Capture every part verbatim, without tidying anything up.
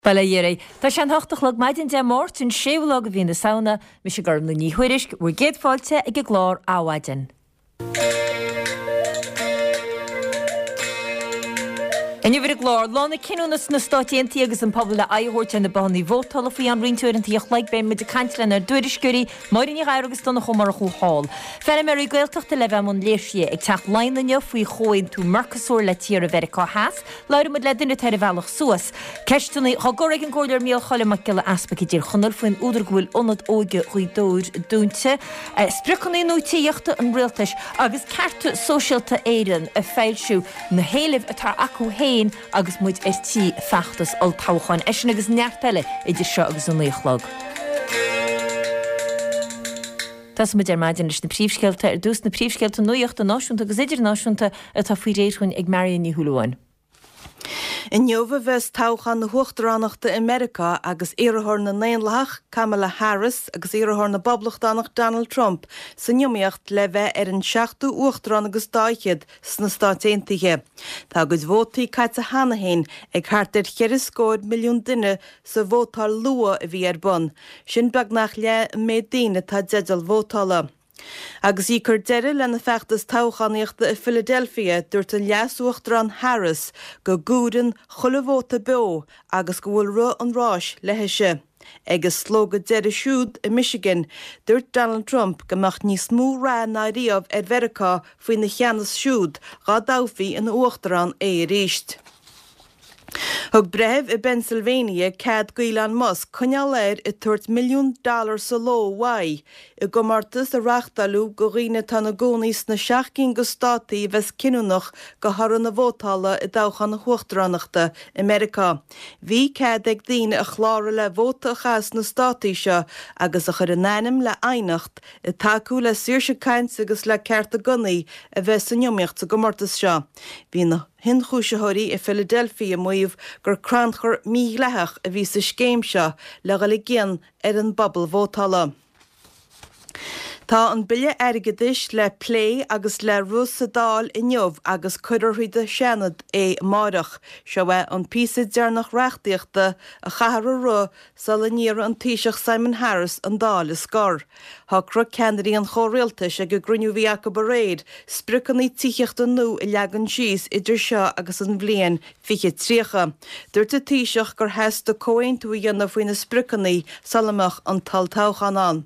Bala dhéiré, Tá sé an theachtalach maidin de mórt in séolala a bhíon na saona me sé gurm na níhuiiris bhfuil géadfáilte ag go glár áhaidin. En je weer klaar, Lana Kinnonas na státíontaí agus an pobl le aithhort an na bannaí bhótala faoi an rintúir an tíoch leig ben mit de cantle na dúirisgurí marin í gair agus donna chumar a chuáil. Fer mar i gaalteachta le bheith an léirsie ag teach leinne faoi choin tú marcasúir le tíar a Verica Haas, leir mud le duine tar a bhealach suas. Ceistúna chagorig an gcóir míl choile mac giile aspa i dtír chunal faoin údar gúil onad óige chuí dóir dúnte. Spricannaí nótííochta an rialtais agus carta sosialta éan a féilsiú na héileh atá acu héin agus muid is tí feachtas al táchain eis agus neartile idir seo agus an líochlog. Tás mu maidin leis na príomhscéalta ar dús na príomhscéalta nuíochta náisiúnta agus idir náisiúnta atá faoi réirchuin ag Marion ní Húlúin. In Jova ves táchan na Hochtránachta America agus iarthór na Néanlach Kamala Harris agus iarthór na Boblachtanach Donald Trump san niomíocht le bheith ar an seachtú uachtrán agus dáichiad sna státeantaithe. Tá agus bhótaí cait a hanahéin ag chartar cheirriscóid milliún duine sa bhótáil lua a bhí ar bun. Sin beagnach le médaine tá deadal bhótála. Agus í chur deire lena feachtas táchaníochta i Philadelphia dúirt an leasúachtrán Harris go gúdan chullahóta beo agus go bhfuil ru an ráis lehéise. Agus slóga deire siúd i Michigan dúirt Donald Trump go mbeadh níos mó rá ná riamh ar Verica faoin na cheannas siúd gá dámhí in uachtarán é a ríist. Thug breh i Pennsylvania cad go Elon Musk coinneáil air i tuairt milliún dollar sa ló wai i go martas a reachtalú go riine tá na gcónaí na seachcin go státaí bheits cinúnach go haran na bhótála i dáchan na Hochtránachta America. Bhí cad ag daoine a chlára le bhóta chas na státaí seo agus a chur an éinim le ainacht i takeú le siirse caint agus le ceart a gunaí a bheits san niomíocht sa go martas seo. Bhí na hin chúiseóirí i Philadelphia muomh gur cranchar mí lethach a bhí sa scéim seo le go le géan ar an bobbal bhótála. Tá an bille airgeadis le plé agus le rús a dáil i neomh agus cuidirhuiide seanad é márach, seo bheith an písa dearnach reachtaíochta a chahar a ru sa le níor an tíiseach Simon Harris an dáil is scór. Tá cru ceanirí an chóréaltais ag go gruniú bhí acu ba réad, spricannaí tíochta nó i leagan síos idir seo agus an bblion fiche tríocha. Dúirt a tíiseach gur heasta cóin tú dhéanamh faoin na spricannaí salamach an tal táchan an.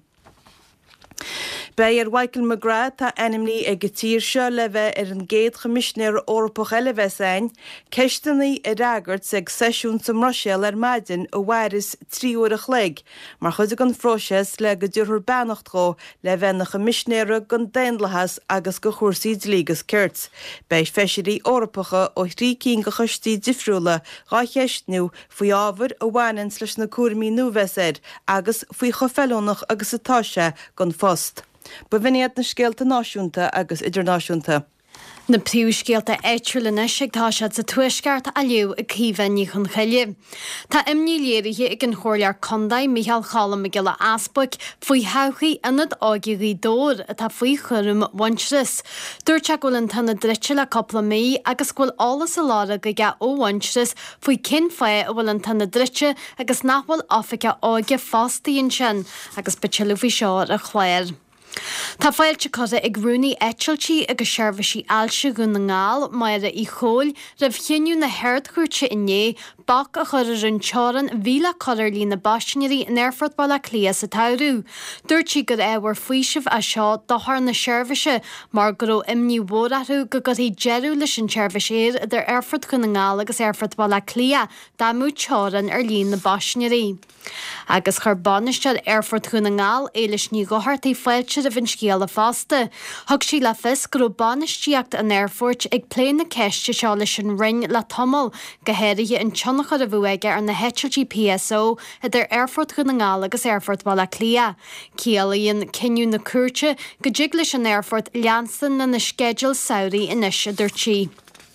Bei ar Michael McGrath tá enimní ag go tír seo le bheith ar an géad chomisnéir Orpach eile bheith sein, ceistanaí i ragart ag seisiún sa Roiséal ar maidin ó bhairis tríúir a chléig, mar chuide an phróiseas le go dúrthar beannachtá le bheith na chomisnéire gan déanlachas agus go chósaí lígus ceart. Bei feisiirí Orpacha ó thrí cín go chustí difriúla gá cheistnú faoi ábhar ó bhhainins leis na cuairmí nuheisir agus faoi chofellónach agus atáise gan fost. Ba bhíad na scéalta náisiúnta agus idirnáisiúnta. Na príomhscéalta éitriúlanna sigtá se sa tuaisceart a liú a cíhaní chun chaile. Tá imní léirithe ag an chóirlear condaid Michael Challam a gile aspaig faoi hechaí inad ágaí dóir a tá faoi churum Wanchras. Dúirt se ghfuil an tanna drite le coppla mí agus ghfuil álas a lára go ga ó Wanchras faoi cin fé a bhfuil an tanna drite agus nachhfuil áfacha ága fástaíonn sin agus betilú bhí seo a chléir. Tá fáilte cosa ag rúnaí eitiiltí agus seirbhísí ailse go na ngáil maire í chóil raibh chéinniú na hairt chuirte inné bach a chur an teáran bhíle coir lí na baisinirí in airfort balla clia sa tairú. Dúirtí gur éhar faoisih a seo dothar na seirbhíse mar go imní mhórarú go gotí jeú leis an seirbhíséir idir airfort go na ngáil agus airfort balla clia dá mú teáran ar líon na baisinirí. Agus chur banistead airfort go na ngáil é leis ní gohartaí fáilte a bhín scéala fásta. Thug sí le fis gur banistíocht an airfort ag pléin na ceiste seo leis an ring le tomol go héirithe an tionachar a bhuaige ar na H P S O idir airfort go na ngáil agus airfort balla clia. Cialaíonn cinniú na cuairte go dig leis an airfort leansan na na schedule saoirí inis idirtí.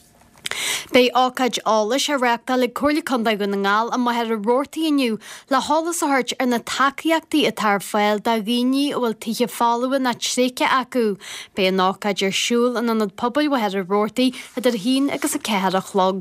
Bei ácaid álas a reachta le cuirla condaid go na ngáil a maithir a roirtaí aniu le hálas a thuirt ar na tacaíochtaí a tar fáil da ghaoine bhfuil tithe fálaúin na tríce acu. Bei an ácaid ar siúil an anad pobail maithir a roirtaí idir hín agus a ceithar a chlog.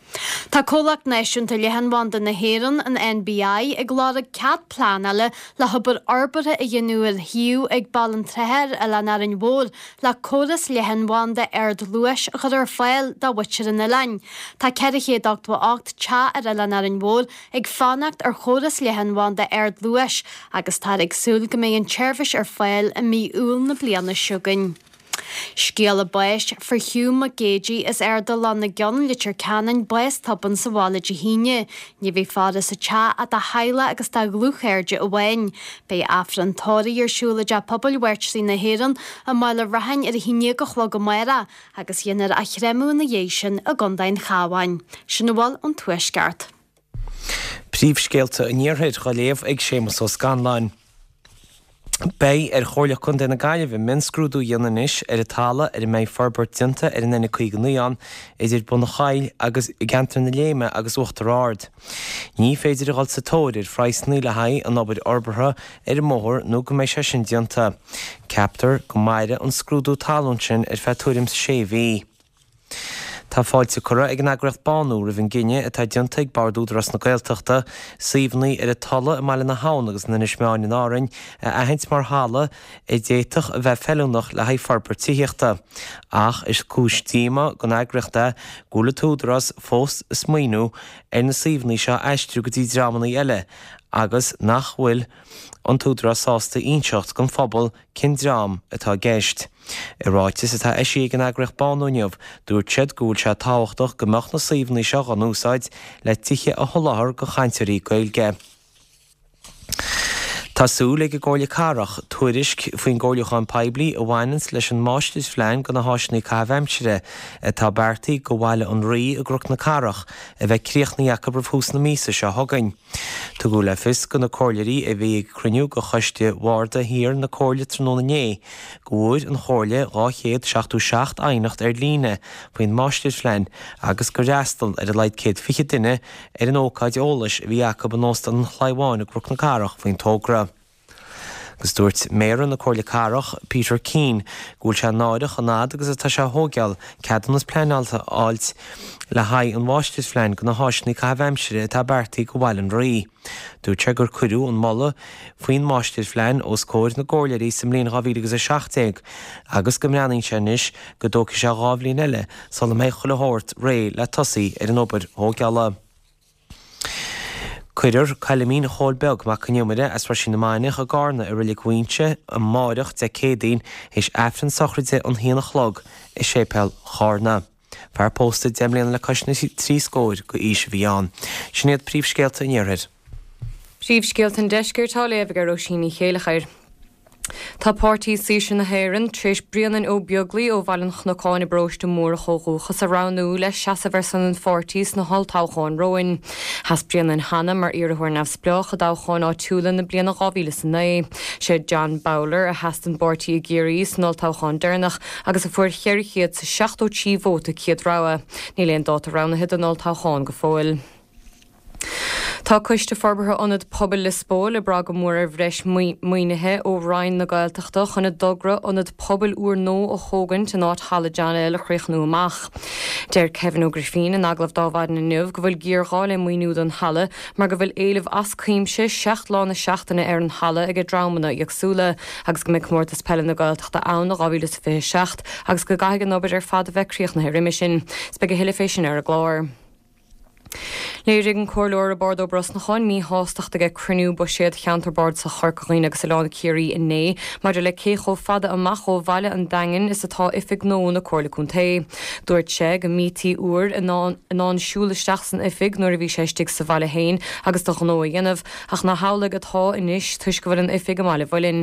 Tá cólach neisiúnta lehanhhaanta na héan an N B I ag gláda cead plánale le hubar arbara a dhéanúil hiú ag ballan tretheir a le nar an bhór le córas lehanhhaanta ard luis chud ar fáil dá witir in na lein. Tá ceirichéad ocht te ar a le nar an bhór ag fannacht ar chóras lehanhhaanta ard luis agus tá ag súil go mé an tseirbhis ar fáil a mí úil na bliana siúgain. Scéal a báist for Hugh McGagey is ar do lá na gionn litir canan báist tapan sa bhála de híine, ní bhí fáda sa te a tá haile agus tá glúchéirde a bhain. Bei afran tóirí ar siúla de poblbhairt sí na héan a mála rahain ar a híine go chlog go maira agus dhéanaar a chréimú na dhé sin a gandain chahain. Sinna bháil an tuaisceart. Príomhscéalta a níorthaid go léamh ag sémas ó Scanláin. Bei ar chóirle chun na gaiileh min scrúdú dhéanais ar a talla ar méid forbert dinta ar in ina chuig nuán idir buna chail agus i gantar na léime agus uachtar áard. Ní féidir a gáil sa tóir freies ní le haid an obair orbartha ar a móthir nó go méid se sin dinta. Captar go maire an scrúdú talún sin ar feitúrim sa sé bhí. Tá fáilte cura ag an agracht banú ra bhín Gine atá dinta ag bardúd ras na Gaeltachta suíomhnaí ar a talla a meile na hán agus na nismeáin in árainn a haint mar hála i déitach a bheith fellúnach le haid farbar tííochta. Ach is cúis tíma go agrachta gúla túdras fós smaoinú ar na suíomhnaí seo eistriú go dtí drámannaí eile agus nach bhfuil an túdra sásta ionseocht gon phobal cin drám atá gceist. I ráitis atá eisi ag an agracht banúneamh dúir tiad gúil se táhachtach gomach na suíomhnaí seo an úsáid le tithe a tholáthar go chaintearí Gaeilge. Tásúla ag gáile carach tuairisc faoin gáileachán peblií a bhhainans leis an máistis phlein go na háisnaí cabhaimsire atá beartaí go bhhaile an rí a gruch na carach a bheith críochnaí acabar fús na mísa seo thugainn. Tá go le fis go na cóirleirí a bhí ag cruniú go chuiste bhharda hir na cóirle tróna né, go bhfuil an chóirle ráchéad seachtú seacht ainacht ar líne faoin máistis phlein agus go reastal ar a leid céad fiche duine ar an ócáid eolais a bhí acab an nósta an chláimháin a gruch na carach faoin tógra. Gus dúirt méran na cóirle carach Peter Keane gúil se náideach an nád agus atá se thógeal ceadan nas pleanálta áilt le haid an bháistis phlein go na háisnaí cabhaimsire atá beartaí go bhhail an rí. Dúirt se gur cuireú an molla faoin máistis phlein os cóir na ggóirleirí sa mbliana dhá mhíle agus seachtaigh agus go mbeannaigh se níos go dtócha se dhá bhliain eile sula méid chulathirt ré le tosaí ar an obair thógeala. Cuidir caiilimín hallbeag má caniumide as mar sin na mainich a gána a rilig cuinte an máireach de cédaín hís efran sochraide an híana chlog i sépel chána. Fear pósta demlíon le cosna trí scóir go ís bhíán. Sinnéad príomhscéalta níorthaid. Príomhscéalta an deisceirtá léamh ar ó síní chéalachair. Tá pártaí síos na héireann tríos brianan ó beaglaí ó bhailean chnaáin i bróiste mór a chógúchas a ránú le seasa ver san an fortís na halltácháin roin. Has brianan hana mar iarthhuiir nefh spleach a dácháin á túlan na bliana gáhíle san na. sé John Bowler a heastan bortaí a géirí san halltácháin dearnach agus a fuair cheirichéad sa seachtó tí vóta ciad ráha. Ní léon dáta ránathe an halltácháin go fóil. Tá cuiste forbartha anad pobail le spóil le bra go mór ar bhreis muoinethe ó Ryan na Gaeltachta chuna dogra anad pobail úr nó a thógan te náit chala deanna le chríochnú amach. Deir Kevin O'Griffin an aglah dábhaid na nuamh go bhfuil gíorghá le muoinúd an hala mar go bhfuil éileh as cuimse seacht lána seachtainna ar an hala ag drámanna agsúla agus go mic mórtas pelle na Gaeltachta ann na gáhíle fé seacht agus go gaigan obair ar fad a bheith críochna riimi sin spe go hiile fésin ar a glár. Léirigh an cóirleir a bord ó bros na cháin mí hástacht aige cruniú ba siad cheantar sa charcaín agus Lána Ciarí in né, mar de le cécho fada amach ó bhaile an dagan is atá ifig nó na cóirlaún ta. Dúirt sé go mítí úr in an siúlaisteach san ifig nuair a bhí séistigh sa bhaile hain agus do nó a dhéanamh ach na hála atá inis tuis go bhfuil an ifig amáile bhfuilinn.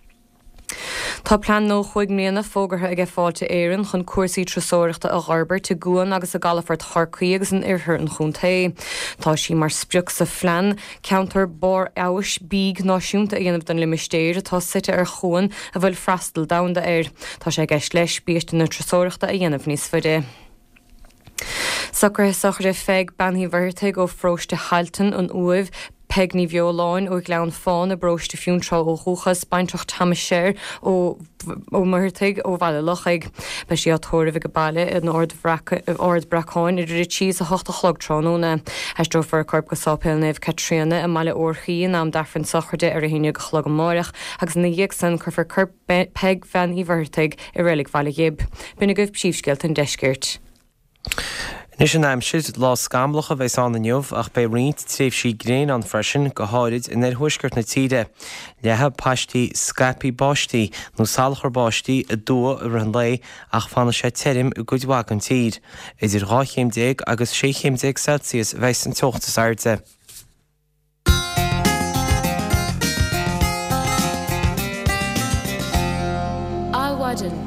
Tá plan nó chuig mléana fógartha ag fáilte éireann chun cuasaí trasóireachta a gharbar te guan agus a galafart Harcaí agus an iarthar an chun ta. Tá sí mar spriuch sa phlean ceantar bar eis bíg náisiúnta a dhéanamh don limistéir atá site ar chuan a bhfuil freistal damda air. Tá sé gceist leis bíiste na trasóireachta a dhéanamh níos faide. Sacrathe sacrathe feig banhí bhirrtaigh ó fróiste Halton an uamh pegní bheoláin ó gleann fáin a broiste fiúntrá ó chuchas baintach tamiséir ó ó martaigh ó bhile lochaig be sí atóir bh go bailile in ord bracáin i ri tí a hochtta chlogtrónúna heistó far corp go sápéilnéh Catriona a meile orchaí am darfan sochirde ar a híine go chlog amórach agus na dhéag san chufar corp peg fan íhhartaigh i rélig bhile gib. Buna goibh síomhsceilt an deisgirt. Nis an aimsid lá scamlacha bheits an na neomh ach be riint tréh sí gréin an freisin go háid in ar thuisgurt na tíide. Lethe paistí scapi báistí nó salchar báistí a dua ar an lei ach fanna sé terim i gúidhhaach an tíd. Idir ráchéim déag agus séchéim déag Celsius bheits an teochtas airde. Áhaidan.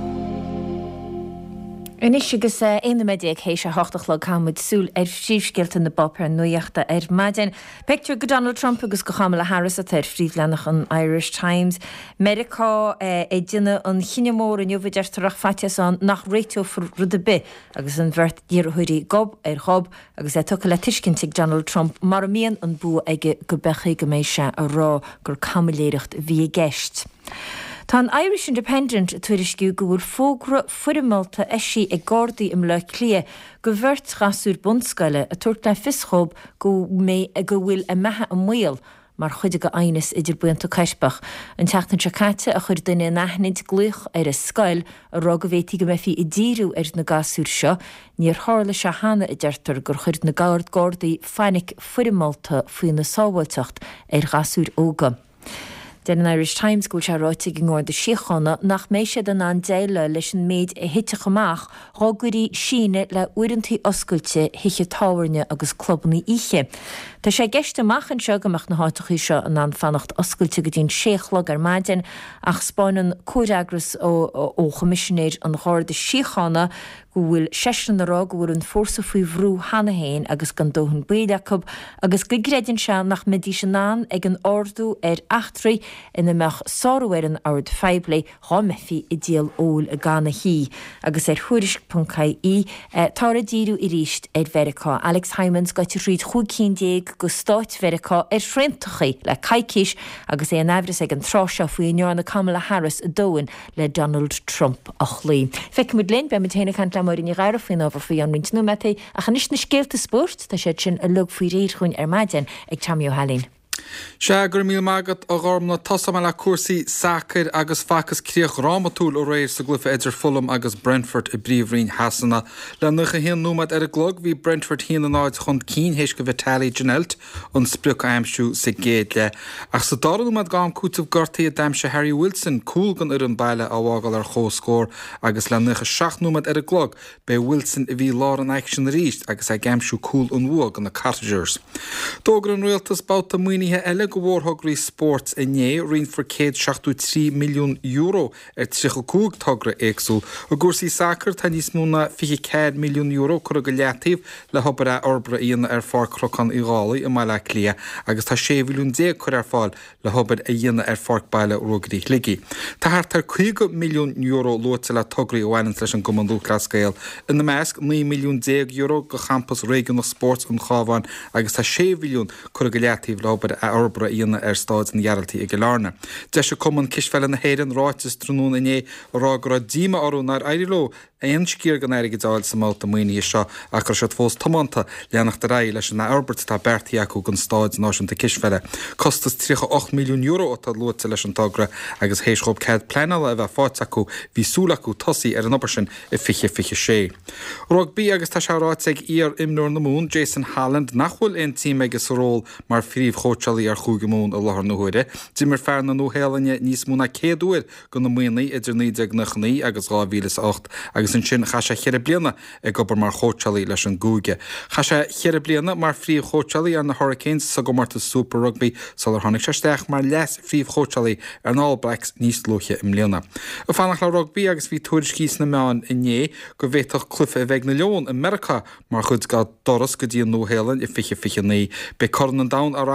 Inis agus éana méideag hééis se hochtachlog chamid súl ar síomhsceilt na bopper nuoachta ar maidin. Picture go Donald Trump agus go Kamala Harris a tar fríomhlenach an Irish Times. Mericá é duine an chinemór an jobhaidirtarach fatiaán nach réiteo for rud a bit agus an bhirt díorthuirí gob ar chob agus é tucha le tuiscintigh Donald Trump mar mííon an bú aige go bechaí go mééis se a rá gur camiléireacht bhí geist. Tá an Irish Independent tuairisciú go bhfuil fógra fuirimálta eisi ag Gardaí im le clia go bhirt gasúr bundscoile a tuairt le fischob go mé a go bhfuil a methe an mhuial mar chuide go ainas idir buanta caispach. An teachtain se caite a chuir duine nachnid gluch ar a scoil a rá go bhétí go mefií i ddíú ar na gasúr seo, níor hála se hána i deirtar gur chuir na gáard Gardaí fannic fuirimálta faoin na sábhailteacht ar gasúr óga. Den an Irish Times gúil se ráite gin gáir de síochanna nach méise den an déile leis an méid i hiiteach amach rágurí síne le uirintí oscailte hiiche táhairne agus clubbannaí ihe. Tá sé geiste machchan seo goach na háitií seo an an fannacht oscailte go dtín séchlag ar maidin ach spáinan códagras ó ó chomisisinéir an cháir de síochanna go bhfuil sean nará go bhfuil an fórsa faoi bhrú hana héin agus gan dóhann Béideachab agus go gréidir se nach medí sin ná ag an ordú ar achtraí ina meach sáhar an áard feibla há mefií i díal óil a gána hí agus ar thuiris.caí tá a díú i ríist ar Vericá. Alex Hymans goite riad chucín déag go stáit Vericá ar frintachaí le caiiciis agus é an ehras ag an tráseo faoin nearna Kamala Harris a dóin le Donald Trump a chlí. Feic mud linn be me téna cant le mar in gar fin over fao an rint numete a chan is na scéalta sport tá sé sin a lug faoi réir chuin ar maidin ag Tamio Hallin. Se gur mí mágad a gharmna tosa me le cuasaí sacr agus facas críoch rámatúil ó réir sa glufa idir Fulham agus Brentford i bríomhrín hasanna. Le nucha híon númad ar a glog hí Brentford híon an áid chun cín héis go bheitálí Janelt an spruch aimsú sa géad le. Ach sa dára númad gám cútamh gortaí a daimse Harry Wilson cúl gan ar an baile a bhágal ar chóscór agus le nucha seach númad ar a glog be Wilson a bhí lá an action ríist agus a gaimsú cúl an bhuag an na Cottagers. Dógur an rialtas báta muoinithe eile go bhórthgraí sports i né rion for céad seachtú trí milliún euro ar trícha cúg tugra éagsú. A gúrsaí sacr tá níos múna fiche milliún euro chu go leatíh le hobar a orbra íonna ar fár crochan i gálaí i meile clia agus tá sé bhiliún dé chur ar fáil le hobar a dhéana ar fág baile rugaí ligí. Tá thar chuige milliún euro luirte le tugraí óhhain leis an gomandú clascéil. In na measc ní milliún déag euro go campus réigen na sports an chábhain agus tá sé bhiliún chur go leatíh le hobar a orbra íonna ar stáid na jaraltaí i Gilárna. De se cuman kisfeile na héireann ráitis trúnún iné rá go díma orú nar airiló éon scír gan airige dáil sa máta muoine seo a chu se fós tomanta leannach de raí leis na Albert tá bertaí acu gan stáid náisiúnta kisfeile. Costas trícha ocht milliún euro atá luirte leis an tagra agus héisróp cead pleanala a bheith fáit acu hí súla acu tosaí ar an opair sin i fiche fiche sé. Rugbí agus tá se ráiteag íar imnúir na mún Jason Halland nachhfuil ein tím agus ról mar fríomh chótealaí ar chúige mún a láthar na huire. Dí mar fear na nóhéalaine níos múna céadúir go na muoinaí idir nídeag na chnaí agus dhá mhíle ácht agus an sin cha sé cheire bliana ag gobar mar chótealaí leis an gúige. Cha sé cheire bliana mar fríomh chótealaí ar na Hurricanes sa go marta Super Rugby sal ar tháinig seisteach mar leis fríomh chótealaí ar na All Blacks níos lúche im bliana. A fannach le rugby agus bhí tuairiscís na meán i né go bhéach clufa a bheith na leon in America mar chud ga doras go dtíon nóhéalann i fiche fiche ní. Be corn an dain ar achtal san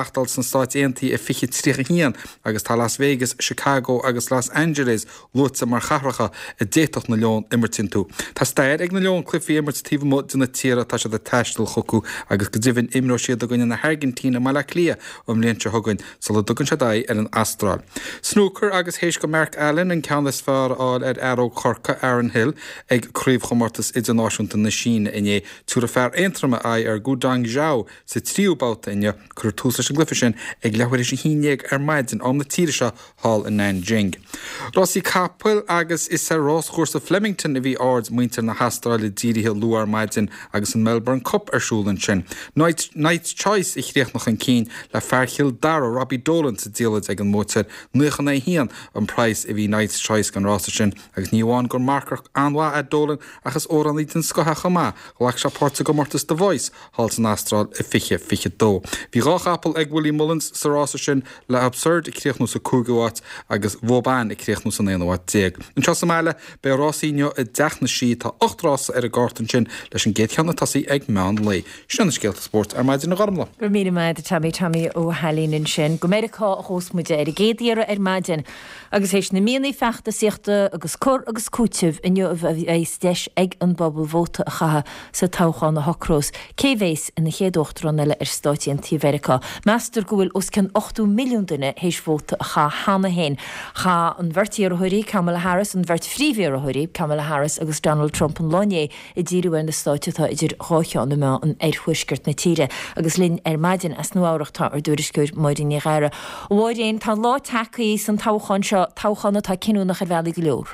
Stáit Aontaithe i fiche trícha hían agus tá Las Vegas, Chicago agus Los Angeles lúta mar characha a déach na leon immertin tú. Tá stair ag na leon clifí immertíh mod duna tíra tá se de teistal chocu agus go dtíhann imró siad a gine na Argentína mai le clia om léonse thugann sa le dugann se daid ar an Astral. Snooker agus héis go Mark Allen an ceannas fear áil ar Arrow Corca Aaron Hill ag críomh chomórtas idirnáisiúnta na Síne iné túra fear eintrama ai ar Gudang Zhao sa tríúbáta inne chur túsa se glyfa sin ag lehair is híineag ar maidin am na tíre se hall in Nanjing. Rossi Capel agus is sa Ross chósa Flemington a bhí ards muinter na Astráile dírithe luar maidin agus an Melbourne Cup arsúlan sin. Night, Night Choice ich réch noch an cín le fearchiil dara Robbie Dolan sa díalad ag an mótir nuchan é hían an price a bhí Night Choice gan rása sin agus níháin gur marcar anhá a Dolan agus ó an lítan scotha chamá leach se páirta go mortas The Voice hall san Astral i fiche fiche dó. Bhí rách Apple ag Willie Mullins sa rása sin le absurd i créchnú sa cúgaháit agus bhóbán i créchnú san éanahát déag. An tro meile be rásíineo i dechna sí tá ocht rása ar a gátan sin leis an géadcheanna tasaí ag meán lei. Sinna scéalta sport ar maidin na garmla. Gur mí maid a tamí tamí ó helín sin go America hósmuide ar a géadíar ar maidin agus hééis na míanaí fechta siachta agus cor agus cútih inniu a bheith éis ag an bobbal bhóta a chatha sa táchaán na Hocrós céhhééis in na chéadóchtran eile ar Stáit Aontaithe Mheiriceá. Meastar go bhfuil os cin ochtú milliún duine hééis bhóta a cha hána héin. Cha an bhirtaí ar a thuirí Kamala Harris an bhirt phríomhí ar a thuirí Kamala Harris agus Donald Trump an Lóné i ddíriúin na Stáitithe idir ráiteán na me an airhuisgurt na tíre agus linn ar maidin as nuáireachta ar dúriscuir maidin ní ghaire. Bháidéon tá lá tacaí san táchaán seo táchanna tá cinúnach ar bheala go leor.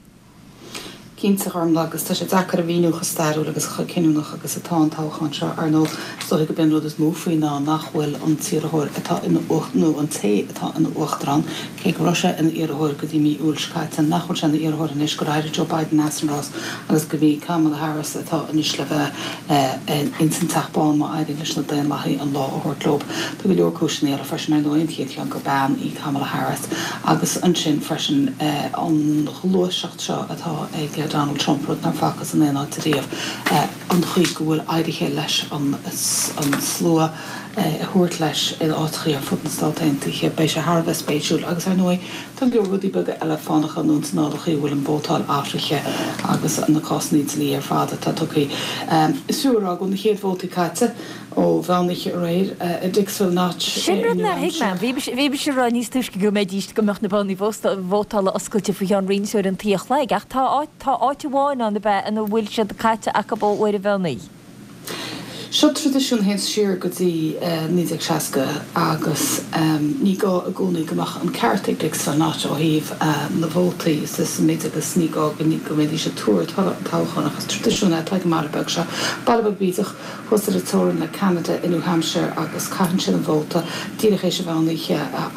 Cínta chum agus tá sé dachar a bhíú go stairú agus chu cinúnach agus atá an táchaán seo ar nó so go ben rud is mófuoí ná nachhfuil an tírathir atá in nó an té atá in Uachtarán cé go Russia in iarthir go dtí mí úlscaite nachhfuil se na iarthir in is go ráidir Joe Biden Nassrás agus go bhí Kamala Harris atá inis le bheith in san taachbáin má aidir leis na daon maithaí an lá óthirlób. Tá go leor cúisina ar a freisin ar nóontíad an go ban í Kamala Harris agus an sin freisin an chlóiseacht seo atá ag Donald Trump rud nar facas an éana taríomh an chuig go bhfuil airithe leis an slua a thuirt leis i átrií ar fut na Stáit Aontaithe bei sé Harbh spéisiúil agus ar nuai tá go rudí bega eile fánacha nó nádachaí bhfuil an bótáil áfriche agus na cosníid lí ar fáda tá tucaí. Isúrá go na chéad bhótaí caite ó bheannaich ar réir a dixfuil náit. Sin rud na hiicme, bhí be sé rá níos tuisce go méid díist go meach na bhánnaí bhótála oscailte fa an rinsúir an tíoch le ach tá áit bháin an bheith an bhfuil se de caite a bó uair a bheannaí. Seo tradiisiún hen siir go dtí ní ag seaca agus ní gá a gúnaí goach an ceirrtaigh ag san náit ó híomh na bhótaí is mé agus ní gá go ní go méidir se túir táchan agus tradiisiúna tá go marbeag se Ballbeg bíach chus a tórin le Canada in New Hampshire agus caian sin an bhóta díirech éis se bhánaiche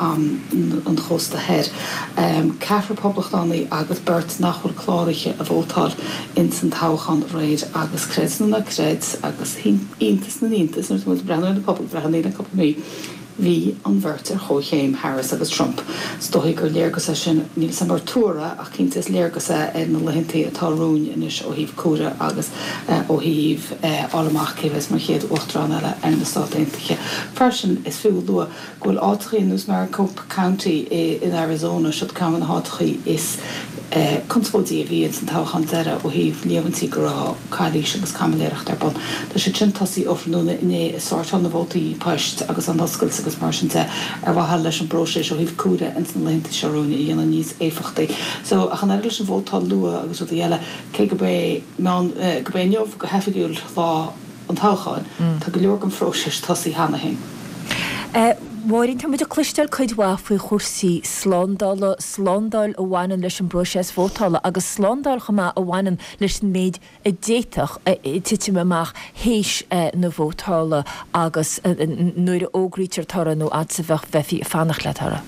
an chósta head. Ceithre poblachtánaí agus beirt nachfuil chláiriche a bhótáil in san táchan réid agus créidnú na créid agus Intas na intas nu mu brenn na pobl brehan na cop mí hí an bhirtar chóchéim Harris agus Trump. Stoigh gur léirgus sin níl san mar túra ach cinnta is léirgus ar na lehinntaí atárún inis ó híomh cuara agus ó híomh álamach céhs mar chéad Uachtarán eile ar na Stáit Aontaithe. Fersin is fiú lua ghfuil átachaí nús Maricopa County in Arizona siod cam an átachaí is conspódí a bhí san táchan deire ó híomh leabhantí go rá cailíos agus camaléireacht ar bon. Tá sé sin tasí ofranúna iné is sáirteán na bhótaí páist agus an oscail agus mar sin de ar bhathe leis an broséis ó híomh cuara in san leonnta seróna i dhéanana níos éifachtaí. So a chan air leis an bhótá lua agus rud a dhéile cé go bé go bé neomh go hefiúil lá an táchaáin tá go leor an fróséis tasí hena hin. Bhirinn tá muid a clistal chuidhá faoi chósaí slándála slándáil a bhhainan leis an broséis bhótála agus slándáil chumá a bhhainan leis an méid a déiteach tiite amach héis na bhótála agus nuair a ógrítear tara nó ad sa bheith bheithí fannach le tara.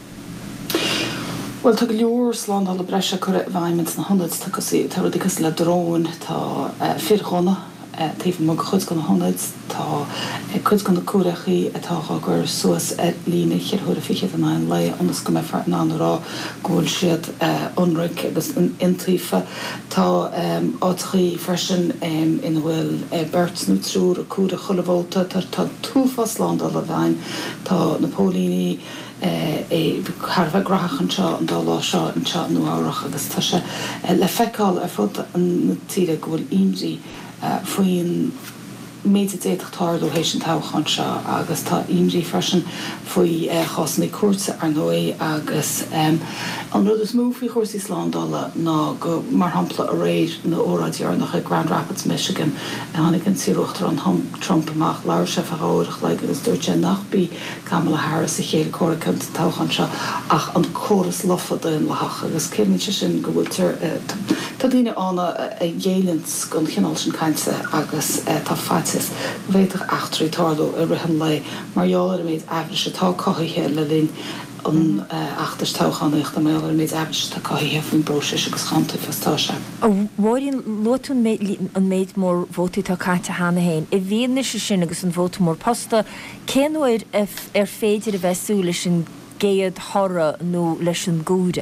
Well tá go leor slándála breise chu bhaimint na hundred tá tar dicas le drón tá firchonna taobh mo chud go honnaid tá chud go na cuarachaí atá gur suas lína cheirthúra fiche an an le anas go mé fer ná rá ghfuil siad onric agus an intífa tá átachaí freisin ina bhfuil bertsnú trúr a cúra cholavóta tá túfasland a le bhain tá napólíní é Harbh grachan seo an dá lá seo an seo nó áireach agus tá se le feicáil ar fud an tíre gohfuil imrí faoin méid déachtáú hééis an táchan seo agus tá imrí freisin faoi chasnaí cuasa ar nói agus an rud is mú faoi chósaí sláándála ná go mar hampla a réir na óráidíar nach a Grand Rapids, Michigan a hánig an tíúachtar an Trump amach leir se áireach le agus dúirte nachbí Kamala Harris a chéad choracant táchan seo ach an choras lofa in lethach agus céirníte sin go bhfuil tá daine anna a dhéilins gon chinál sin caiinte agus tá faitis bhéiteach achtarítáú a rihan le marheálar méid ehre tá caiithe le lín an achtas táchaníocht a méall méid ehre tá caiithe faoin brose agus chanta fastá se. Bhíonn loún an méid mór bhótaí tá caiinte hána héin. I bhíon se sin agus an bhóta mór posta céanúir ar féidir a bheitsú leis an géad thora nó leis an gúide.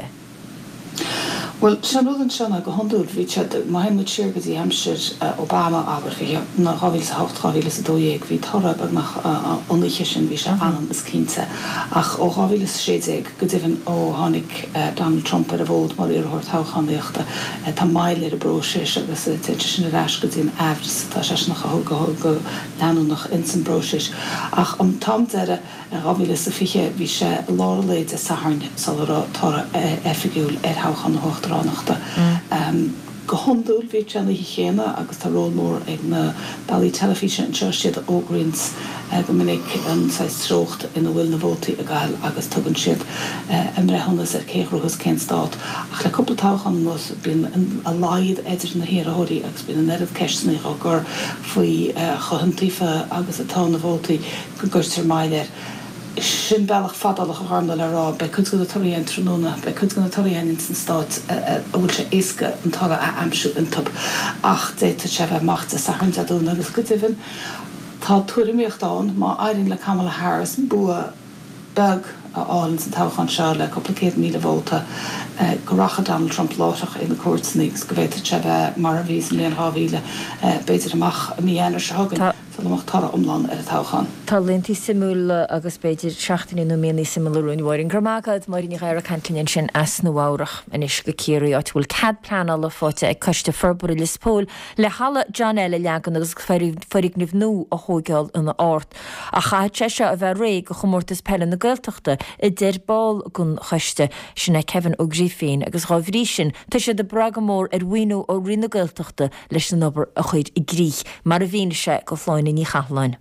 Well, se rudan sena go honúil bhí maihé tíir go dtí Hampshire Obama aber bhí na ráhíil sa háhíle a dóéag hí thorab ag nach onige sin bhí se bhanan is cínte ach ó ráhíle sééag go dtíhann ó tháinig Donald Trump ar a bhód mar ar thuirtáchaíochta tá maiile a brosis agus te sin aráis go dtíon ehris tá sé nach go go leanú nach insan brosis ach an tamtere a ráhíle sa fiche bhí sé láléid a saharn sal tá effigiúil ar háchan na hocht ránachta. Go honúil bhí tena hí chéine agus tá rómór ag na bailí telefísin seo siad ógrins go minic an trócht ina bhfuil na bhótaí a gail agus tugann siad an réhannas ar céhrúgus cén stát. Ach le cúpla táchan mus bíon a laid idir na hiarthirí agus bíon an erad ceisnaí á gur faoi chohantífa agus atá na bhótaí go gurtar maidir. Sin bellach fadalach a harmda le rá, be chud go toíon tróna, be chud go toíon in san stát a bhfuil se éca an tala a amsú an tub ach déta se bheith machta sa hananta dúna agus go tíhann tá tuairimíochtán má airing le Kamala Harris bua beg álann san táchan seo le copplicéad míle bhóta go racha Donald Trump láiseach ina cuairtsanígus go bhéidir se bheith mar a bhís an léon hábhíle beidir amach a mí enar se hagan. Amach tara omlan ar a táchan. Tá lintí simúla agus beidir seachtaí nó míí simúlarúnhhain gramágad mar ní gaiir cantlinn sin as nó áireach in is go céirí áit bhfuil cad planal le fáte ag coiste forbú lispól le hala John eile legan agus forignih nó a thógeáil ina áirt a chaid se se a bheith ré go chomórtas pelle na ggéilteachta i d ball gon chuiste sinna Kevin O'Gree féin agus ráhrí sin tá sé de bragamór ar bhuiú ó rina ggéilteachta leis an obair a chuid i gríich mar a bhíine se go fláin ní chaáin.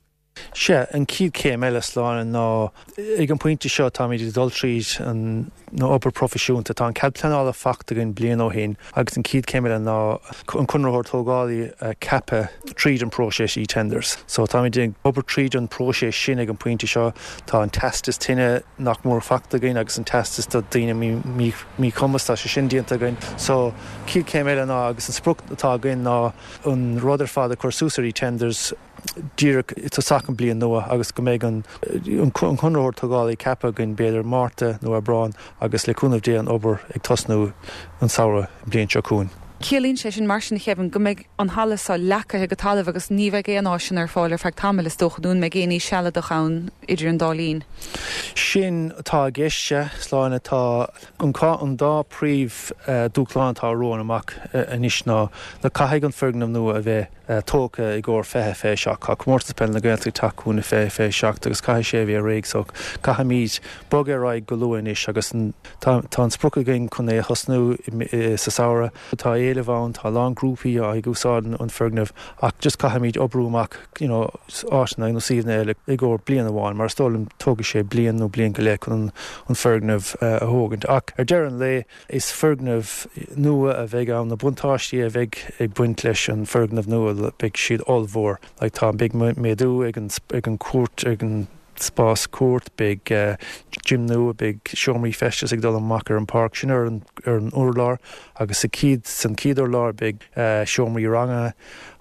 Se an cíd céim eile sláin ná ag an pointinte seo tá idir dultríd an nó opair profisiúnta tá an ceadplanála facta gin blian ó hain agus an cíd céim eile ná an chunrathir tógálaí cepa tríd an próséis í tenders. So tá idir opair tríd an próséis sin ag an pointinte seo tá an testas tinine nach mór facta gin agus an testas do daine mí comastá sé sin díanta gin. So cíd céim eile ná agus an spruchtá gin ná an rudidir fád a chursúsaí tenders díreach it's sachan blian nua agus go méid an chunrathir tógálaí cepa gin béidir Marta nó a Brán agus le cúnamh dé an obair ag tosnú an saora blian seo cún. Cialín sé sin mar sin cheann go méid an halasá lecha go talamh agus ní bheith é an áisian ar fáil ar feag tamil stochaún me géanaí seala do chan idir an dálín. Sin atá géiste sláinna tá an cá an dá príomh dúchláán tá róin amach inis ná le caiigh an fergnam nua a bheith tóca i gcóir fethe fé seach cha mórtas pen na gaiiltaí takeúna fé fé seach agus cai sé bhí a réig so cai míid bog ar raig go luúin is agus tá an sprucha gin chun é thosnú sa saora tá éile bhain tá lán grúpaí a ag úsáin an fergnamh ach just cai míid obrúach áisna nó síomna eile i gcóir blian amháin mar stólam tóga sé blian nó blian go le chun an fergnamh a thógant ach ar dearan le is fergnamh nua a bheith an na buntáistí a bheith ag buint leis an fergnamh nua big siad allmhór like tá big méadú ag an ag an cuat ag an spás cuat big uh, gym nua big seomraí festas ag dul amach ar an park sin ar an ar an urlár agus sa cíd san cíad urlár big uh, seomraí ranga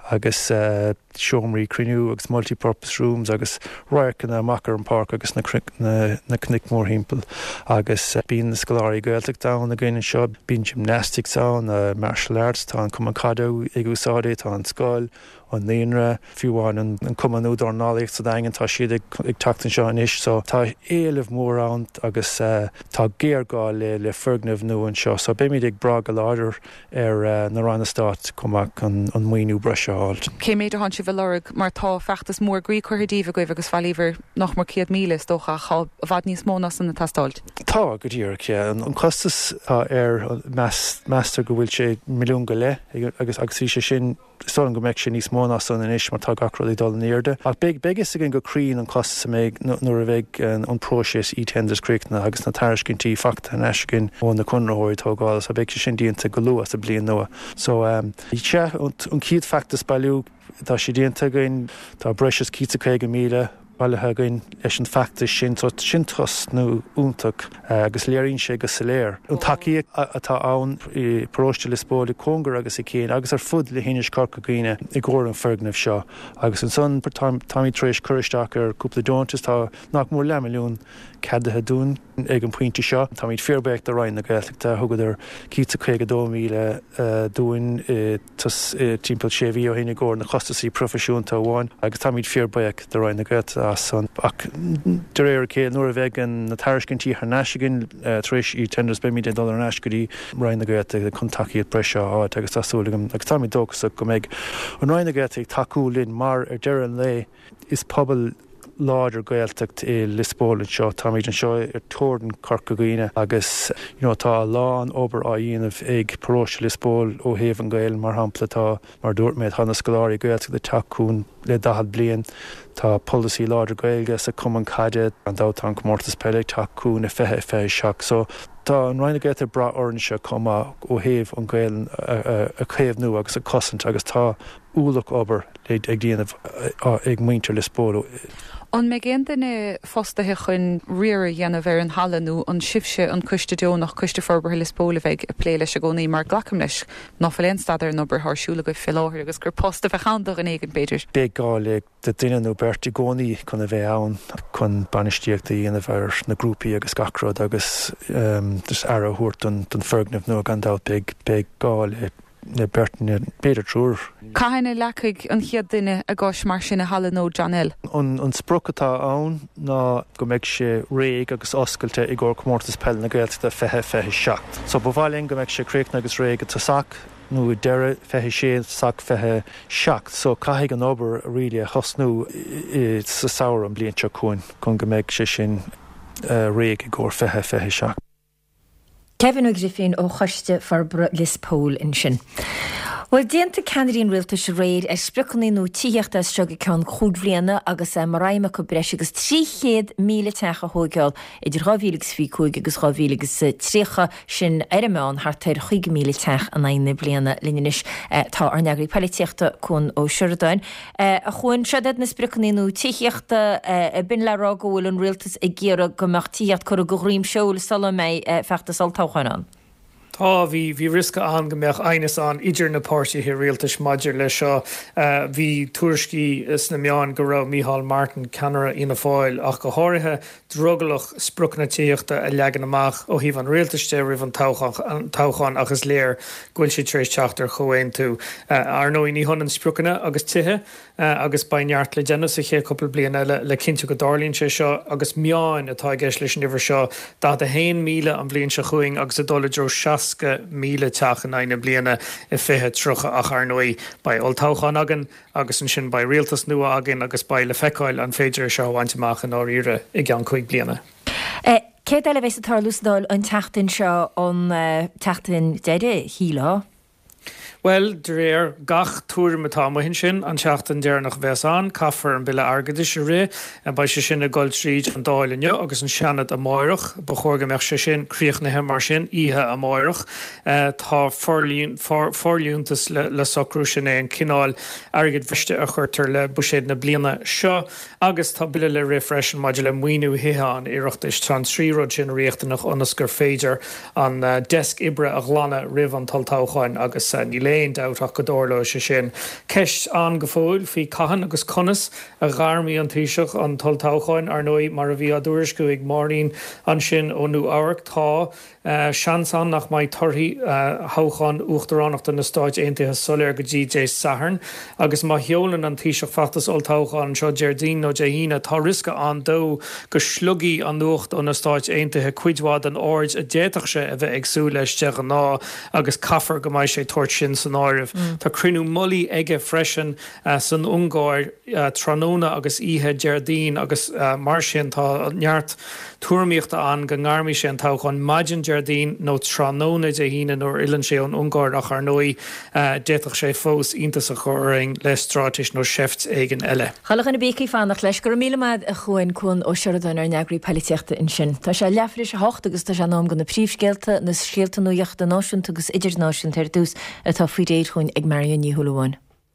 agus uh, siomraí criniú agus multipurpose rooms agus roiircan na Macar an Park agus na, na, na Cnickmore Himpel agus uh, bíon na scoláirí Gaeltacht da na gine seo, bíon gymnastics da, na martial arts tá an Cumann Cadw ag úsáide tá an scoil an néonra fiúháin an, an cumanú dar nálaíocht sa dagan tá siad ag, ag tatan seo inis, so tá éileh mór an agus uh, tá géargáil le, le fergnamh nó an seo, so bé míid ag bra go láidir ar uh, na Ranna Stát cumach an, an muoinú breise háilt. Cé méid a hanse bhilorg mar tá feachtas mór grí chuirdíh goibh agus bhaíhar nach mar céad míle dócha chá bhd níos móna san na tastáilt. Tá go dtíar an, an costas uh, ar meastar go bhfuil sé milliún go le agus agus sé sin stolan go meid sin níos móna san in isis mar tá gacrolaí dul an éirde. Ach big begus a gin go crín an costas sa méid nuair a bheith an próisis í tenders críicna agus na taircintí facta an eiscin ó na chunrathóirí tógáil a bheith sin díanta go luas a blion nua. So um, í te an cíad factas bailú tá sé díanta gain tá breis cíta chuige míle bailthe gain leis an factas sin so sin tos nó úntaach agus léironn sé go sa léir. An takeíoh atá ann i próiste Lisbóil i Congar agus i céin agus ar fud le hínis Corca Gaoine i gcóir an fergnamh seo. Agus an son táimí tréis chuiristeach ar cúpla dóntas tá nach mór le milliún cadathe dún ag an pointe seo. Tá míid fearbeic de Ryan na Gaeltachta thugad ar cíta chuige dó míle dúin tas timppel sé bhí ó hína gcóir na chostasaí profisiúnta bháin agus tá míid fearbeic de Ryan na Gaeltachta san ach de réir cé nuair a bheith an na taircintí ar neiscin tréis í tenders be míad dul ar neiscudí Ryan na Gaeltachta chuntaí breise áit agus tasúlagam agus tá míid dógus go méid an Ryan na Gaeltachta taú linn mar ar deir an lé is pobl láidir Gaeltacht i Lisbóil seo tá míid an seo ar tóirn Corca Gaoine agus you know, tá lán obair á dhéanamh ag próiste Lisbóil ó thaobh an Gael mar hampla tá mar dúirt méid chana scoláirí Gaeltacht de taún le dahad blian tá policy láidir Gaeilge sa Cumann Cadw an dátá an Comórtas Peile taún a fethe fethe seach so tá an Ryan na Gaeltacht bra ornse comma ó thaobh an Gael a chéamh nu agus a cosint agus tá úlach obair ag déanamh ag muintear Lisbóil. An me géan duine fostathe chun riire dhéanamh ar an hallanú an sibse an cuiste deó nach cuiste forbarthe Lisbóla bheith a plé leis a gcónaí mar glacham leis ná féléonstaidir nó bar thsúla go fiáthir agus gur posta bheith chaach an éigen beidir. Bé gála de duine nó bertí gcónaí chun a bheith ann chun banistíocht a dhéanamh ar na grúpaí agus gacród agus um, ar a thuirt don fergnamh nó gan dát bé bé gála na bertine beidir trúr. Caithna lecaigh an chiad duine a gáis mar sin na hallanó Janel. An an sprochatá ann ná go méid sé réig agus oscailte i gcóir Comórtas Peile na Gaeltachta fethe fethe seacht. So ba bhailing go méid sé créicna agus réig tá sac nó i deire fethe sé sac fethe seacht. So caithigh an obair rilí a chosnú sa saoir an blion seo chuin chun go méid sé sin réig i gcóir fethe fethe seacht. Kevin Griffin ó chuiste farbre Lisbóil in sin. Well déanta Canaríon rialtas réid ar spricannaí nó tíochtta seoga ceann chúdhbliana agus é marráime go breis agus trí chéad míle techa hógeáil idir ráhílagus fí cúig agus ráhílagus trícha sin airmeán hartar chuig míle teach an aine bliana linis tá ar neagaí peilíochta chun ó Siordáin. A chuin sead na spricannaí nó tíochta bin lerá gohfuil an rialtas i ggéara gomach tíocht chu go ghríim seoil sala mé feachtas altáchanan. Tá bhí bhí risca an gombeach ainas an idir na páirtí hi rialtas maidir le seo bhí tuairiscí is na meán go raibh Micheál Martin Canara ina fáil ach go háirithe drogalach sprúcna tíochta a legan amach ó híomh an rialtaiste rih an táchaán agus léir ghfuil sé tréis teachtar chohain tú ar nó ní hon an sprúcna agus tuthe agus bainneart le déanana sa ché coppla bliana le le cinnte go dálíonn sé seo agus meáin atá gceis leis an nimhir seo dá a haon míle an bblion se chuing agus a dul dro seasca míle teachan aine bliana i fithe trocha ach ar nuí ba oltáchan agan agus an sin ba rialtas nua agin agus ba le feicáil an féidir seo bhaintteach an áíre i gan chuig bliana. Cé eile bheits atá lúsdáil an teachtain seo an teachtain deide hílá? Well, de réir gach túr matá hin sin an seachtain déarnach bheits an, caafar an bile agad is ré a ba se sin a Gold Street an dáilinne agus an seanad a máireach, ba chóga meach se sin críochnathe mar sin ihe a máireach. Tá forliúntas le socrú sin é an cinál agad bhiste a chuirtar le buséad na bliana seo, agus tá bile le réfreisin maidir le muoinú hián iireachtas tran tríród sin réachtanach onas gur féidir an desk ibre a glána rih an taltáchain agus ní léon daach go dóirló se sin. Ceist an go fóil hí caihan agus conas a gharmí an tíiseach an toltáchain ar nói mar a bhí a dúris go ag máín an sin ó nó áhar tá uh, seansan nach mai torthaí uh, háchan uachtarránachta na Stáit Aontaithe soléir go G J Saharn agus má heolann an tíiseach fatas oltáchan seo Jardín nó Jahína tá risca an dó go slugí an nuacht ó na Stáit Aontaithe cuidhád an áid a déiteach se a bheith agsú leis deach an ná agus caafar go mbeidh sé tuairt sin san áirimh. Mm. Tá cruinú mullaí aige freisin uh, san Ungáir uh, Tróna agus ihe Jardín agus uh, mar sin tá neart tuairimíochta an go ngáirmí sé an táchan maidin Jardín nó Tróna Jahína nó ilann sé an Ungáir ach ar nói uh, déiteach sé fós iontas a choring le stráis nó seft éigen eile. Chalach na bécaí fánach leis gur mílead a chuin chun ó seadan ar neagraí políteachta in sin. Tá sé leafris a hocht agus tá sé nám gona príomhscéalta na scialta nóíochta náisiúnta agus idirnáisiúnta ar dús atá faoi réad chuin ag Marion ní Thuúlaháin.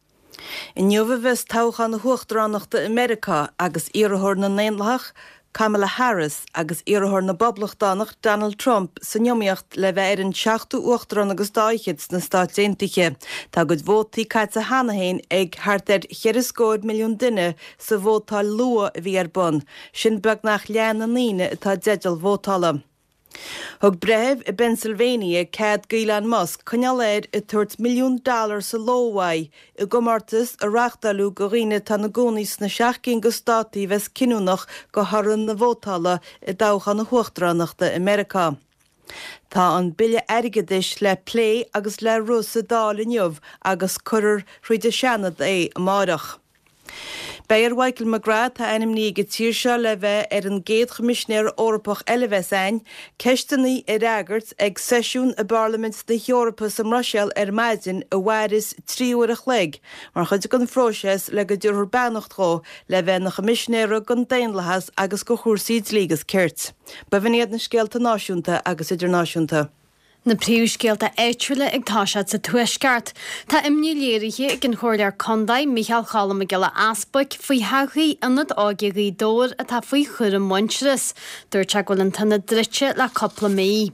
In Nniuh táchan na huachtarránachta America agus iarthóir na Néonlach, Kamala Harris agus iarthóir na Boblachtánacht Donald Trump sa neomíocht le bheith ar an seachtú uachtarrán agus dáichiid na Stáit Aontaithe. Tá go bhótaí cait a hanahéin ag hartar cheirascóid milliún duine sa bhótá lua a bhí ar bun, sin beag nach lean na níine atá deideal bhótála. Thug brehibh i Pennsylvania cad go Elon Musk coinnealéir i tuairt milliún dollar sa lóhaid i gcomartas a reachtalú go riine tá na gcónaí na seaachcin go státaí bheits cinúnach go harann na bhótála i dáchan na huachtarránachta America. Tá an bille airgeadis le plé agus le rus a dáil inniuh agus curir chuide seanad é amárach. Beir Michael McGrath tá enim ní go tíir seo le bheith ar an géad chomisnéir Eorpach eilehesáin, ceistenaí i ragart ag seisiún a Parliament na Eorpa sa Russell ar maidin a bhhairis tríúir a chléig, mar chuide gon fróises le go dúrthar beannachtá le bheith na chomisnéire gon daonlachas agus go chósaíd lígas ceirt. Ba bhíad na scéalta náisiúnta agus idirnáisiúnta. Na príomhscéalta éitiúile ag táisiad sa tuaisceart. Tá imníléirithe ag an chóirlear Condaid Micheál Chalam a gile aspaig faoi hechaí anad ágeagaí dóir atá faoi chur an muinteras, dúirt te goil an tanna drite le coppla mí.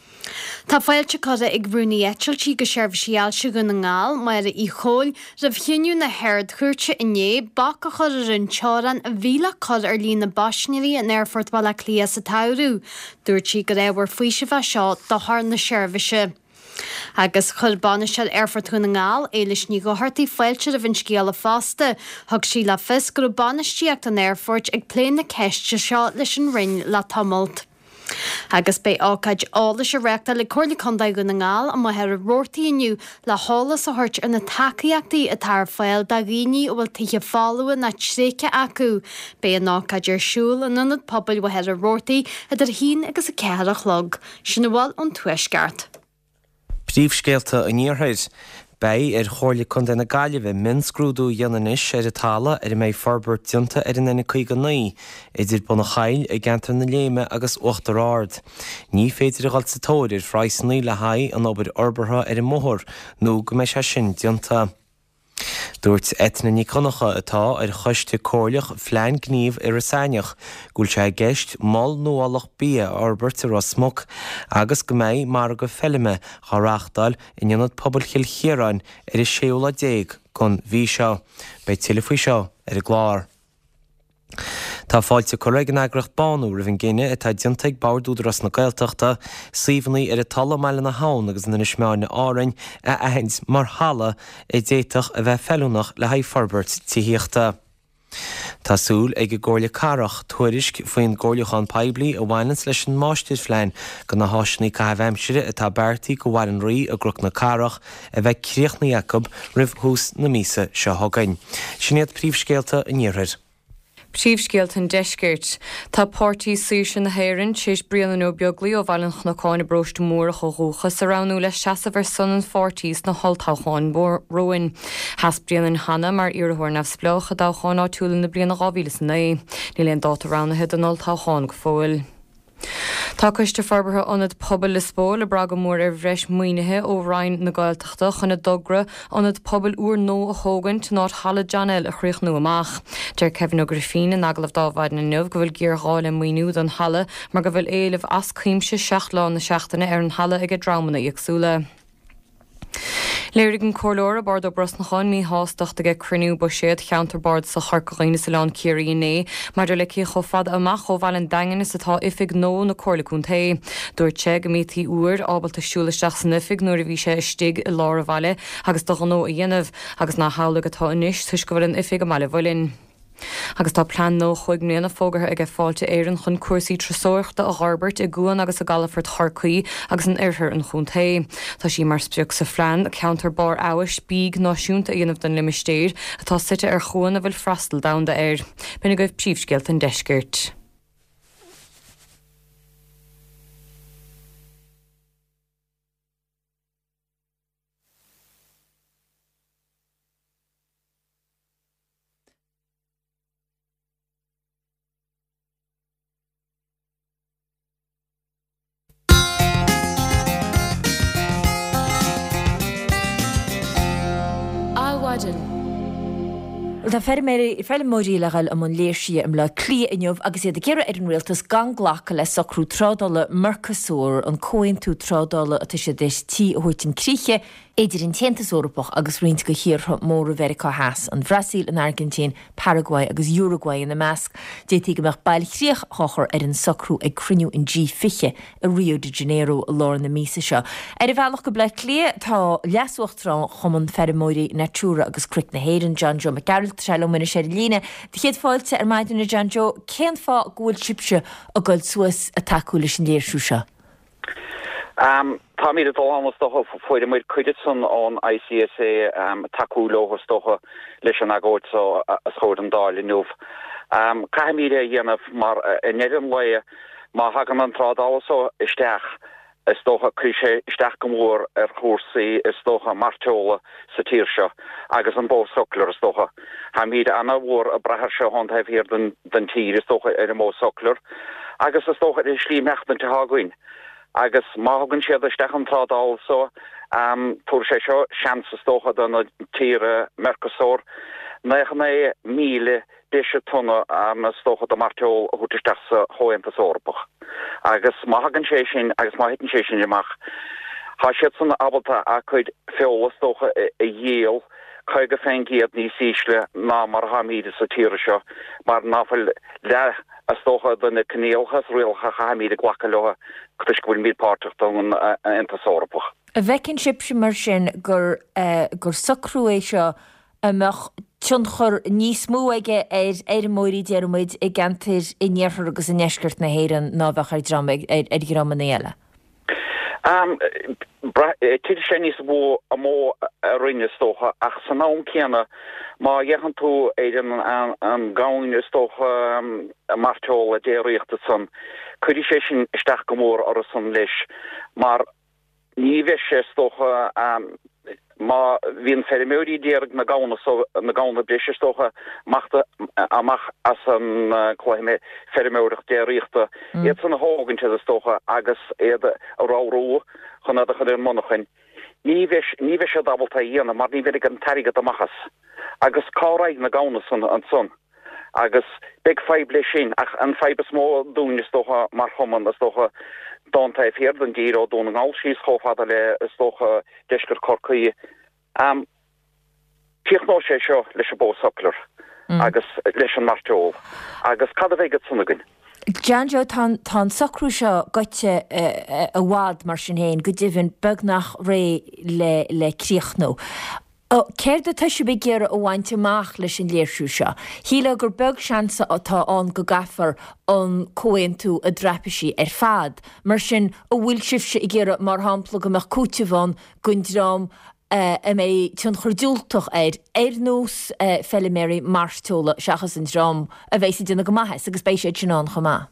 Tá fáilte cosa ag brúnaí eitiiltí go seirbhíseáil se go na ngáil mar í chóil ra bhhiú na heird chuirte inné bach a chur ar an teáran a bhíle cod ar lína baisnirí an airfort bhil le clia sa tairú, dúirtí go raibhar faoise bheith seo do thar na seirbhíse. Agus chur banistead airfort chun na ngáil éiles ní go hartaí fáilte a bhain scéala fásta, thug sí le fis gur banistíocht an airfort ag pléin na ceiste seo leis an rinn le tamalt. Agus bé ácaid ála se reachta le cuirla Condaid go na ngáil a má hear a rórtaí inniu le hálas a thuirt ar na takeíachtaí a tar fáil da rií ó bhfuil tuiche fáua na tréice acu, bé an ácaid ar siúil an anad pobail ó hear a rórtaí idir hín agus a cear a chlog, sin bhil an tuaisceart. Príomhscéalta a níorthaid. Bei ar chóirla chun na gaiileh min scrúdú dhéanais ar a talla ar méid forbert dionta ar inna chuig go naí, idir buna chail i gceantar na léime agus uachtar ard. Ní féidir a gáil sa tóir freisannaí le haid an obair orbartha ar an móthir nó go mé se sin dionta. Dúirt etna ní conacha atá ar chuiste cóirleach phlean gníomh ar a saineach, gúil sé gceist máll nóálach bí Albert ar smog agus go méid mar go fellime threachtáil in dionad pobl Chilchéireáin ar is séola déag chun bhí seo, bei tilfaoi seo ar a gláir. Tá fáilte choréig an agracht banú ra bhín gine atá diontaigh bardúdras na Gaeltachta síomhnaí ar a talla meile na hán agus na ismeáin na árainn a ahaint mar hala i déiteach a bheith fellúnach le haid forbert tííochta. Tásúil ag go gcóirla carach tuairisc faoin gcóirleachán peblií a bhhainans leis an máistíad phlein go na háisinaí caithbheimsire atá beartaí go bhhain an rí a gruch na carach a bheith críoch na Jacob rih hús na mísa seo thugainn. Sin iad príomhscéalta a níorthaid. Príomhscéalt an deisgirt. Tá pártaí suas na hhéireann séis brianan ó beaglaí ó bhailean chnaáin brosta móra choghúcha sa ranú le seasamhar son an fortís na holtácháin roin. Has brianan hana mar iarthóir nefs bleach a dácháin á túlan na bliana gábhílas na. Ní léon dáta rannahead an oltácháin go fóil. Tá cuiste farbartha anad pobal le spó le braga mór ar bhreis muoinethe ó bhrain na Gaeltachta chuna dogra anad pobal úr nó a thógan ná Hala Janel a chríoch nó amach. Deir Kevin O'Grifin in aglah dábhaid na nuh go bhfuil gíorgháil le muoinú don Hala mar go bhfuil éileh as cuimse seach lá na seachtainna ar an Hala ag a drámanna agsúla. Léirigh an cóirleir bar do brosnachán mí hástacht aige cruniú ba siad counterbard sa charcaghine sa lán Ciarí Né, mar le cí chofad amach ó bhil an dagan is atá ifig nó na cóirlaún ta. Dúir te go métí uair ábalta siúlaisteach san ifig nuair a bhí sé istigh i lára bhaile agus do nó a dhéanamh agus ná hála atá inis tuis go bhfuil an ifig go meile bhfuilinn. Agus tá plan nó chuig mléana fógartha ag fáilte éireann chun cuasaí trasóireachta a Harbert i gúan agus a Galafort Harcaí agus an airthir an chun ta. Tá sí mar spiúach sa phlean a counterbar áis bíg náisiúnta a dhéanamh den limistéir atá suite ar chuan a bhfuil freistal damda air. Bina goibh príomhscéalt an deisgirt. Tá fer mé fel móíleil am an léirsí am le clí inmh agus iad gcéire ar an réaltas ganglacha le sacrú trádála Mercosur an cóin tú trádála a sé déis tí óhaitin críe éidir in tentas Orpach agus riint go hir mór Verica Haas an Brasil an Argentín, Paraguay agus Uruguay in na measc. Détí go meach bailchríoch háchar ar an sacrú ag cruniú in G fiche a Rio de Janeiro a lá na mísa seo. Ar a bhealach go bleit lé tá leasúachtrá chuman fermóirí natúra agus cric na héan John Joe McGarrett Trello mina sé lína. De chéad fáilte ar maidin na John Joe cén fá gúil sibse a goil suas a takeúla sin léirsú seo. Um, Tá mí atámas docha foiide muid cuiide san an I C S A um, takeúlóchas docha leis an agóid so a schód an dáil nuh. Um, Cai mí a dhéanamh mar in neidir le má hagan an trádála so isteach is docha críise isteach go mór ar chósaí is docha marteola sa tír seo agus an bó soclar is docha. Ha míad anna bhór a brethir seo hon taobh hir den, den tír is docha ar an mó soclar agus is docha is slí meachtan te hágain. Agus mágann siad isteach an trádáil so um, túair sé seo seans is docha don na tíre Mercosur naichanna míle déise tunna am is docha do marteol a thuisteach sa hóintas Orpach. Agus mágann sé sin agus máhitan sé sin amach. Tá siad san abalta a chuid feolas docha i dhéal chuig go féin giad ní sísle ná mar hamíide sa tíre seo mar náfuil le as docha donna cnéalchas rialcha hamíide ghlacha leha chus go bhfuil míad páirteach don intas Orpach. A bhecinn sibse mar sin gur uh, gur sacrú é seo amach tionchur níos mú aige ar ar móirí dearmid i gantir i nnéarthar agus in neisgurt na héan ná bheith ar dram ar gram an éile. Um, Tiidir sé níos bú a mó a rinne stocha ach san nán céanna má dhéchan tú éidir an, an gáin is stocha um, a marteol a déiríochta san chuidir sé sin isteach go mór ar a san leis mar ní bheith sé stocha um, má bhíon fermóí déirg na gána so na gána bléise stocha machta amach as an uh, chláime fermóireach déiríochta mm. iad san na hágann te a stocha agus éad a ráró chun a chuir monachin. Ní bheith sé dabalta dhéana mar ní bheith an tairigad amachas agus cáraig na gána san an son agus big feib lei sin ach an feib smó dún is stocha mar choman is stocha don taobh hir den dír ó dún an áilsís chófada le is stocha deisgur Corcaí. Um, Tíoch nó sé seo leis a bó soclar mm. agus leis an marteol agus cad a bheigad sunnagin. John Joe tá sacrú seo goite a bhád mar sin héin go dtíhann beagnach ré le le críochnó. Céir de tuise be géar ó bhainte amach leis sin léirsú seo. Híle gur beg seansa atá an go gafar an cóin tú a drapaisí ar fad, mar sin ó bhfuil sibse i ggéire mar hampla go meach cútehán gundrám Uh, a mé tún churdúltoch éid ar nús uh, felliméri martóla seachas an drom a bhééis duna go maithe agus bééis sé sin an chomá.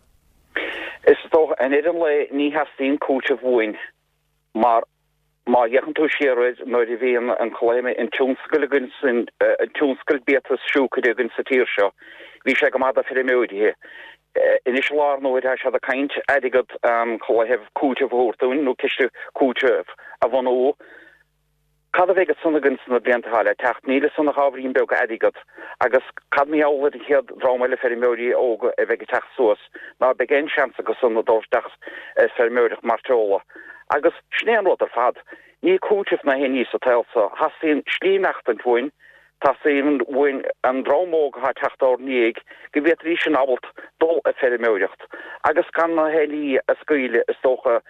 Is toch an idir le ní hastín cúte bhhain mar má dhéchan tú siad nó i bhíon an choléime in túnscoilgunn sin an túnscoil betas siúcadegann sa tíir seo bhí sé go máda fellimóidithe. Inis lár nó se a kaint adigad um, choléheh cúte bhórtún nó kiiste cúte a bhan ó. Cad a bheith sunnagan sanna blianta háile techt níle sanna hábhríon bega adigad agus cad mí áhad i chéad rámeile fermóí óga a bheith techt suas ná begin seansa go sunna dóisteach fermóireach marteola agus snéan rud ar fad ní cútih na hen níos a telsa, has sín slínacht an fóin, tá sín bhain an drámóg ha techtár níag, go bhét rí sin abalt dul a fer méirecht. Agus gan na helí a scuile is tócha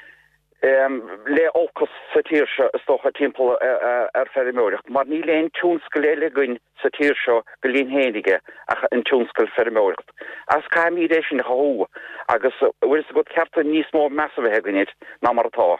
um, le olcos sa tíirse is tócha timppel uh, ar fer méirecht, mar ní leon túnscail le gunn sa tíirse go líon hénige ach an túnscail fer méirecht. As cai mí éis sin hó, agus bhfuil uh, go cearta níos mó measa heganid ná mar atá.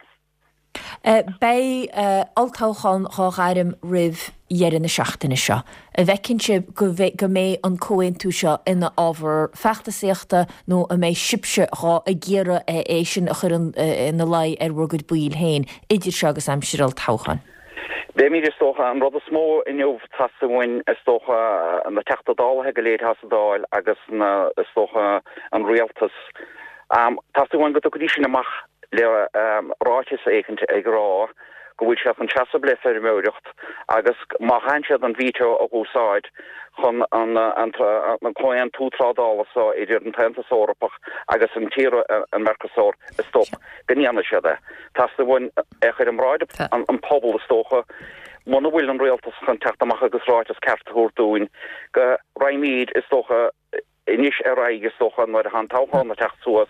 Uh, Bei uh, altáchan chá gairim rih dhéan na seachtainna seo. A bhecinse go go mé an cóin tú seo ina ábhar feachtaíochta nó a méid sibse rá a ggéire é sin a chur ina lei ar rugad buil héin, idir se agus am siral táchan. Bé mí is tócha an rud a smó inniuh tasahain is tócha an na techtadáthe go léad hasadáil agus na is tócha an rialtas. Um, tasahain go go dí sin amach le um, ráis éichente ag rá, go bhfuil seach an teasa ble fer méirecht, agus má hainsead an víto a gúsáid chun an an cóan tútrádála sa idir an tentas órapach agus an tíra an mercasór is stop gníana seada. Tás de bhain echir an ráide an pobl is tócha, mna bhfuil an réaltas chun teachtamach agus ráitas ceartúir dúin, go raimíd is tócha inis ar raig is tócha nuair a hantáchan na techt suas,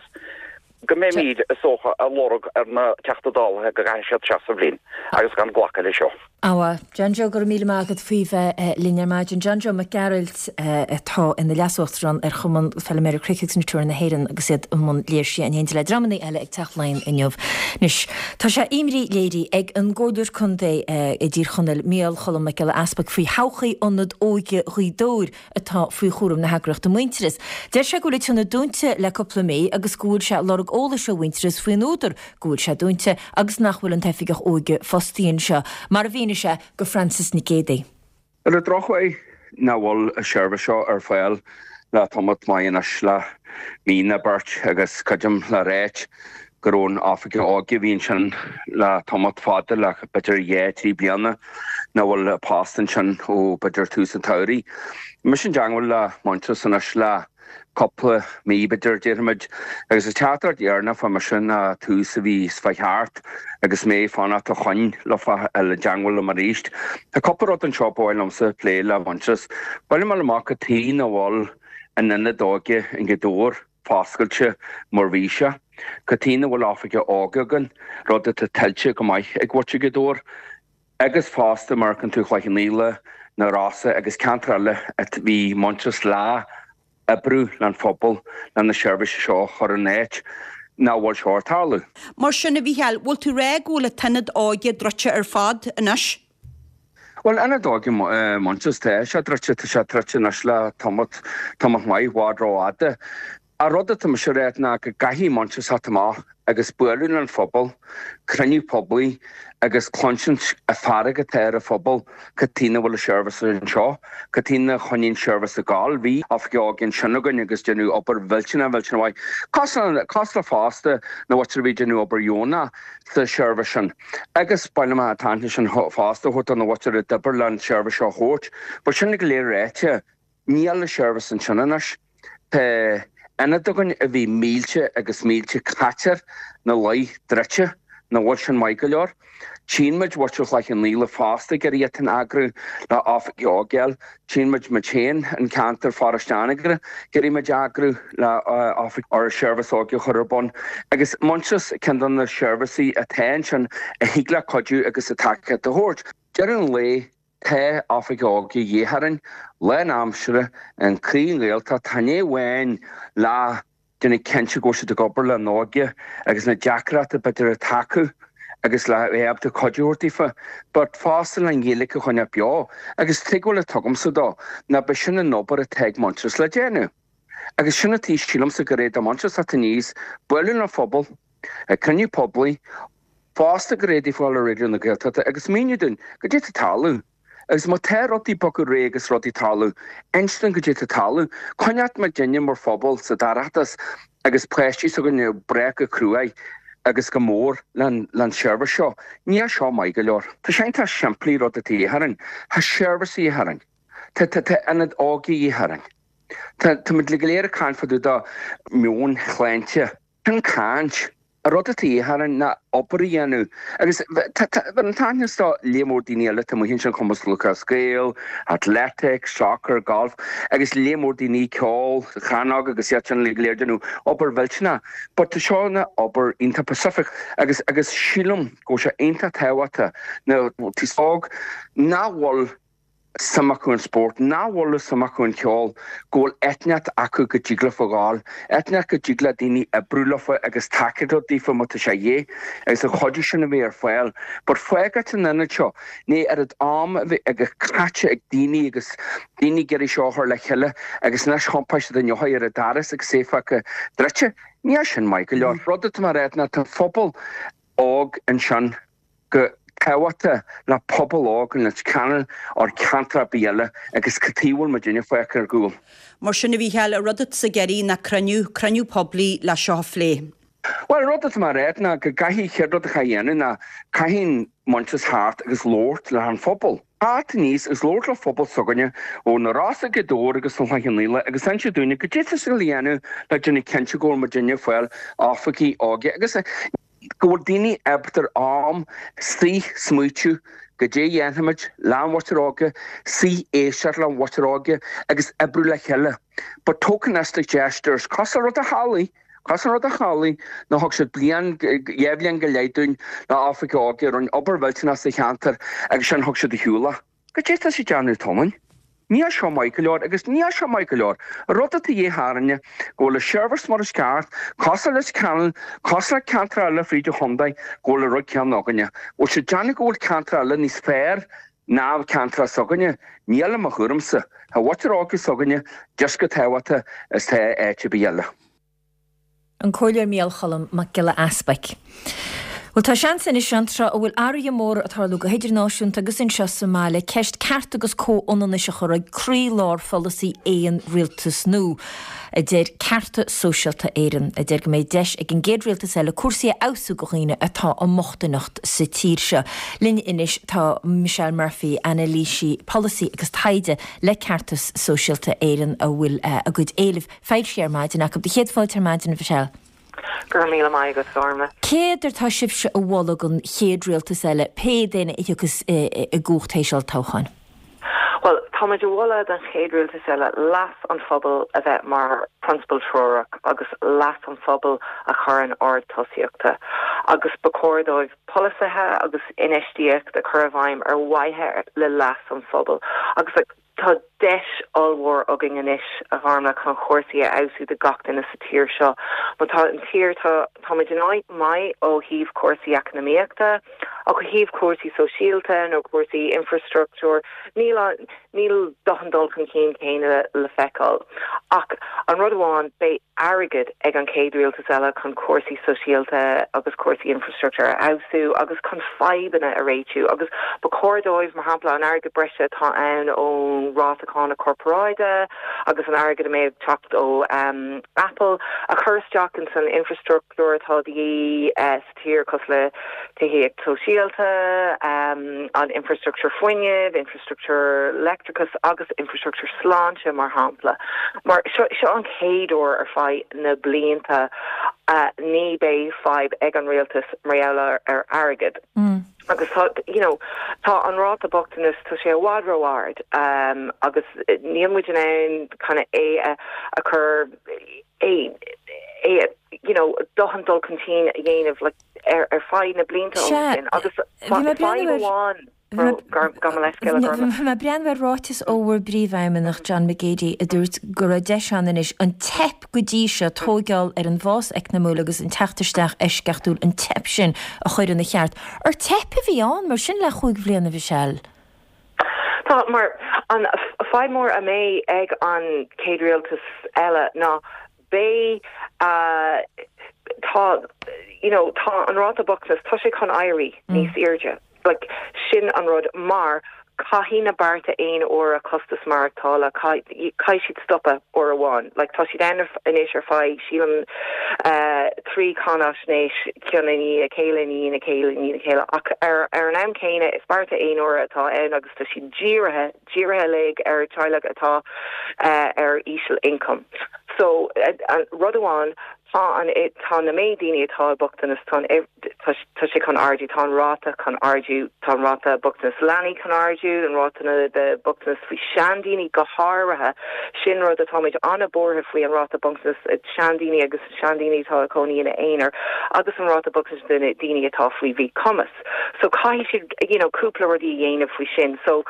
go mé míad is socha a lorg ar na teachtadálathe go gaiisiad seasa bhlín, agus gan ghlacha lei seo. Awa, John Joe gur míle mágad fuive línear maidin. John Joe McGarrett tá ina leasúchtran ar chuman felleméir cricix na túir na héan agus iad man léirsí an héint le dramaní eile ag teachlein inniuh. Nis, tá sé imrí léirí ag an gcódúir chundé i dtír chunil méal cholam me geile aspag faoi hachaí annad óige chuidóir atá faoi chórum na hagracht a muinteris. Deir sé gúla túna dúnte le coppla mé agus gúil se lorg óla se winteris faoin údar gúil se dúnte agus nachhfuil an teifigach óige fostíon se. Mar a bhíine se go Francis Nicédi. Er a drochwai na wol a sherva seo ar fáil le tomat maian as le mína bart agus cadjam le réit gorón Africa ági bhín sin le tomat fada le betir é trí bliana na wol pástan sin ó betir tús an tauri. Mis sin jangwil le Manchester san as le couple mí bedir dyrmid agus is teatr dhearna fa mar sin a tús a bhí sfaiart agus mé fanna a chuin le fa le jangwil le mar ríist. Tá couple rot an shopáil am sa plé le Manchester. Bail mal amach a tí na wall an inna dóge in gedór fáscailte Morvíse. Catína bhfuil áfaige ágagan rud a tiltte go maiith ag bhaite gedór. Agus fásta mar an tú chhlaich níle na rása agus cantraile at bhí Manchester lá a brú lan fphobal lan na seirbhís seo chur an éit ná bhfuil seo tála. Mar sinna bhí heall, bhfuil tú réagúla tanad áige droite ar fad inis? Well, anna dági uh, Manchester se droite tá se droite nas le tomat tomat mai hádrááda. A rudda tá se réit na go gahí Manchester hatamá agus buúin an fphobal, cruniú poblí agus conscience a farige teir a fphobal catína bhfuil a seirbhís an seo, catína chunín seirbhís a gáil bhí afgeágin sinnagan agus genú opair bhiltena bhiltena bhaid. Cos le fásta na bhaite bhí genú opair Jóna sa seirbhís sin. Agus bailile má atánta sin fásta chuta na bhaite a dubar le an seirbhís seo chót, ba sinna go léir réite níl le seirbhís an sinnanas tá ina dogan a bhí mílte agus mílte caitear na lei dreite na bhil sin maigeoir. Tínmuid bhairteach leich an líle fásta gur iad an agru le áfaigh ágeal, tínmuid ma chéin an cantar fárasteanigre, gur iad agru le áfaigh ar seirbhís áge churban. Agus Manchester cean na seirbhísaí a tain sin a hiagla codú agus a take a thuirt. Dear an lé Tá áfaigh áge dhéharan le an amsere an crín réalta tané bhain le duna cente goiste de gobar le náge agus na deacrata betir a tacu agus le éab de codúirtífa, but fásta le ngéalacha chuine beá agus tuigh le tugam sa dá na be sinna nóbar a teag Manchester le déanú. Agus sinna tí sílam sa go réad a Manchester a níos builún na phobal, a cruniú poblí, fásta go réadí fáil a réidir na Gaeltachta agus míniu dún go dtí a talú. Agus má té rotí bocu ré agus rotí talú, einstan go dtí a talú, chuineat me déine mar phobal sa darachtas agus préistí sa go neu brec a cruúaid agus go mór lan seirbhís seo, ní seo maiige leor. Tá sé tá siimplí rud a tíharan, Tá seirbhís í haran, Tá anad ágaí í haran. Tá mid le léir a cáin faú dá miún chléinte, an cáint a rudatí har na opíanú agus an tantá lémór daine tam hin sin commas Lucas Scale, Athletic, soccer, golf, agus lémór daine ceáil, chanág agus an léirdenú opar bhiltena, but tá seána opar Inta Pacific agus agus sílam go se einta táhata na tíág náhil samachún sport, náhla samachún ceáil ggóil etneat acu go ddígla fágáil, etneat go ddígla daoine a brúlafa agus takeadó dífa mata sé dhé, agus a chodí sin a bhí ar fáil, bar foigat an nana seo, ní ar ad am a bhí ag a caite ag daoine agus daoine geirí seothir le cheile, agus nes chompáiste den johaid ar a daras ag séfa go dreite, ní sin Michael, leor rudat mar réitna tá phobal ág an sin go Táhata na pobl ágan na canan ar cantra bíala agus catíhil ma dine foiach ar gúil. Mar sinna bhí heall a rudat sa geirí na craniú craniú poblí le seo lé. Well rudat mar réitna go gaihí cheirrad a chahéanú na caihín Manchas Hart agus Lord le an phobal. Hart níos is Lord le phobal soganne ó na rása go dóir agus san chahéanile agus an se dúna go déta sa líanú le dine cente ggóil ma dine foiil áfaí áge agus Gwyr dini ebter am, si smwytju, gydje jenhamid, lan wateroge, si eisiar lan wateroge, agus ebru le helle. But tokenistic gestures, costa rot a hali, costa rot a hali, na hog se blian, jevlian geleidun, na Afrika oge, run oberwelten as de chanter, agus shan hog se de hula. Gydje ta si janu tomen. Ní seo Michaelor agus ní seo Michaelor ruta a dhé háranne go le servers mar sceart, cosa leis canan, cosa cantra le fríide Hyundai go le rug cean áganne. ó se deanna ggóil cantra le níos fér ná cantra soganne, níala a churamsa, ha watar águs soganne, just go táhata is tá éite bíala. An cóilear míal cholam mac gile aspaic. Well tá sean sin is seantra ó bhfuil áirí mór atá lu go héidir náisiúnta agus in seo Somália ceist ceart agus có-ionan is a chur ag crí lár fallaí éon rialtas nó. A déir carta sosialta éan a déir go méid deis ag an géad rialtas eile cuasaí ausú go chéine atá an mochtanacht sa tír se. Linne inis tá Michelle Murphy ana lísí policy agus taide le cartas sosialta éan a bhfuil a gcuid éileh féid séar maidin ach de chéadfáiltar maidin Michelle. Gur míle mai go forma. Céidir tá sibse a bhlagan chéad rialtas eile pe déine agus i gúchtéisiil táchain. Well, táid bhla an chéad rialtas eile las an phobal a bheith mar principal trúach agus las an phobal a churann ard tosíochta. Agus bacódóibh polisithe agus inistíocht a churabhaim ar waithe le las an phobal. Agus tá deis allhór agin inis a bharna chun chóirsaí a ausú de gachtain na sa tír seo. Má tá an tír tá táid in áid mai ó híomh cuasaí economíochta, ó go híomh cuasaí sosiálta nó cuasaí infrastructúr, níl dochandul chun cín céine le feicáil. Ach an rud amháin bé airgid ag an céad rialtas eile chun cuasaí sosiálta agus cuasaí infrastructúr a ausú agus chun faibanna a réitiú agus bacódóibh mar hampla an airgid breise tá ann ó rátaána corporáide agus an airgid méid techt ó um, Apple a chusteach an san infrastructúr atá dí uh, tír cos le tuhé ag sosiálta um, an infrastructure foiineh, infrastructure electricus agus infrastructure sláinte mar hampla. Mar seo an céadúir ar fáid na blianta uh, ní bé fáib ag an rialtas maréala ar airgid. Mm. Agus you know, tá an ráta bochtanas tá sé wadroard um, agus níommuid an kind of é a, a chur é é you know dochandul contín a dhéanamh like ar ar fáid na blianta óin agus fáin Ma brean bhar rátas óhar bríomhhaimeach John McGady a dúirt go ra deisianan is an tep go dtí se tógeall ar an bhás eicnamúla agus an teachtarsteach eisceachtúil an tep sin a chuir na cheart. Ar tep a bhí an mar sin le chuig bbliana bhí sell. Tá mar an fáid mór a mé ag an céad rialtas eile ná bé tá you know tá an ráta bochtas tá sé chun éirí níos irde. Like sin an rud mar cahína barta ein or a costas mar tala kai she'd stoppa or a one like tá si den inis ar fai sílan uh, trí canas néis ciannaí a céalaní na céalaní na céile ach ar ar an am céine is barta ein or atá an agus tá si ddíirithe ddíirithe le ar teilech atá uh, ar ísisiil income. So uh, rud amháin an it tan na médini atá buktanas tan tá sé kan arju tan rata kan arju tan rata buktanas lani kan arju an rata de buktanas fi shandini goharha sin ro a tomid an bor if we an rata buktanas shandini agus shandini tá coni in einer agus an rata buktanas de dini atá fi vi commas so kai should you know kupla rodi yin if we shin so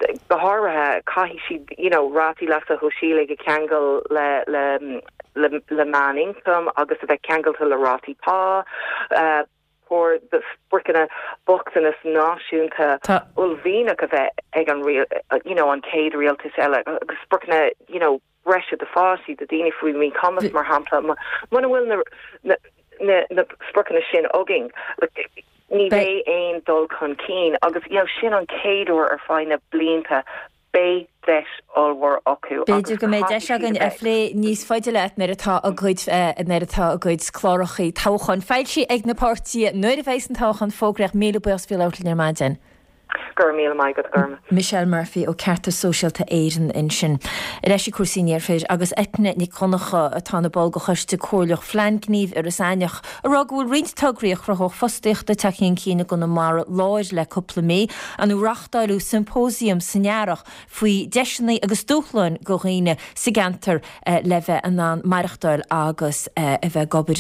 goharha kai should you know rati lasa hoshile ge kangal le le le, le man income agus a bheith ceangal to le rátaí pá uh, for the spricna boxanas náisiúnta ulvína a bheith ag an real uh, you know an céad realtas eile agus spricna you know breise de fásí de daoine faoi mí commas mar hampla mana bhfuil na na na, na spricna sin oging like, ní bheith aon dul chun cín agus you know sin an céadúir ar fáinna blianta bé deis allhar acu. Beidir go méid deis agan a phlé níos fáideile nar atá a gcuid nar atá a gcuid chlárachaí táchan feil si ag na pártí nuair a bhééis an táchan fógraach míle buas fi outlainn ar maidin. Gur míle mai go garma. Michelle Murphy ó Carta Socialta éan in sin. Leis cuasíníar féir agus etne ní conacha atá na bol go chuiste cóirleach fleingníomh ar is aineach a rá bhfuil riint tugraíoch rath fostiíochta taíonn cína go na mar láir le coppla mé an uachtáilú sympósium sannearach faoi deisinaí agus dúchlann go riine sigantar le bheith an ná maireachtáil agus a bheith gobir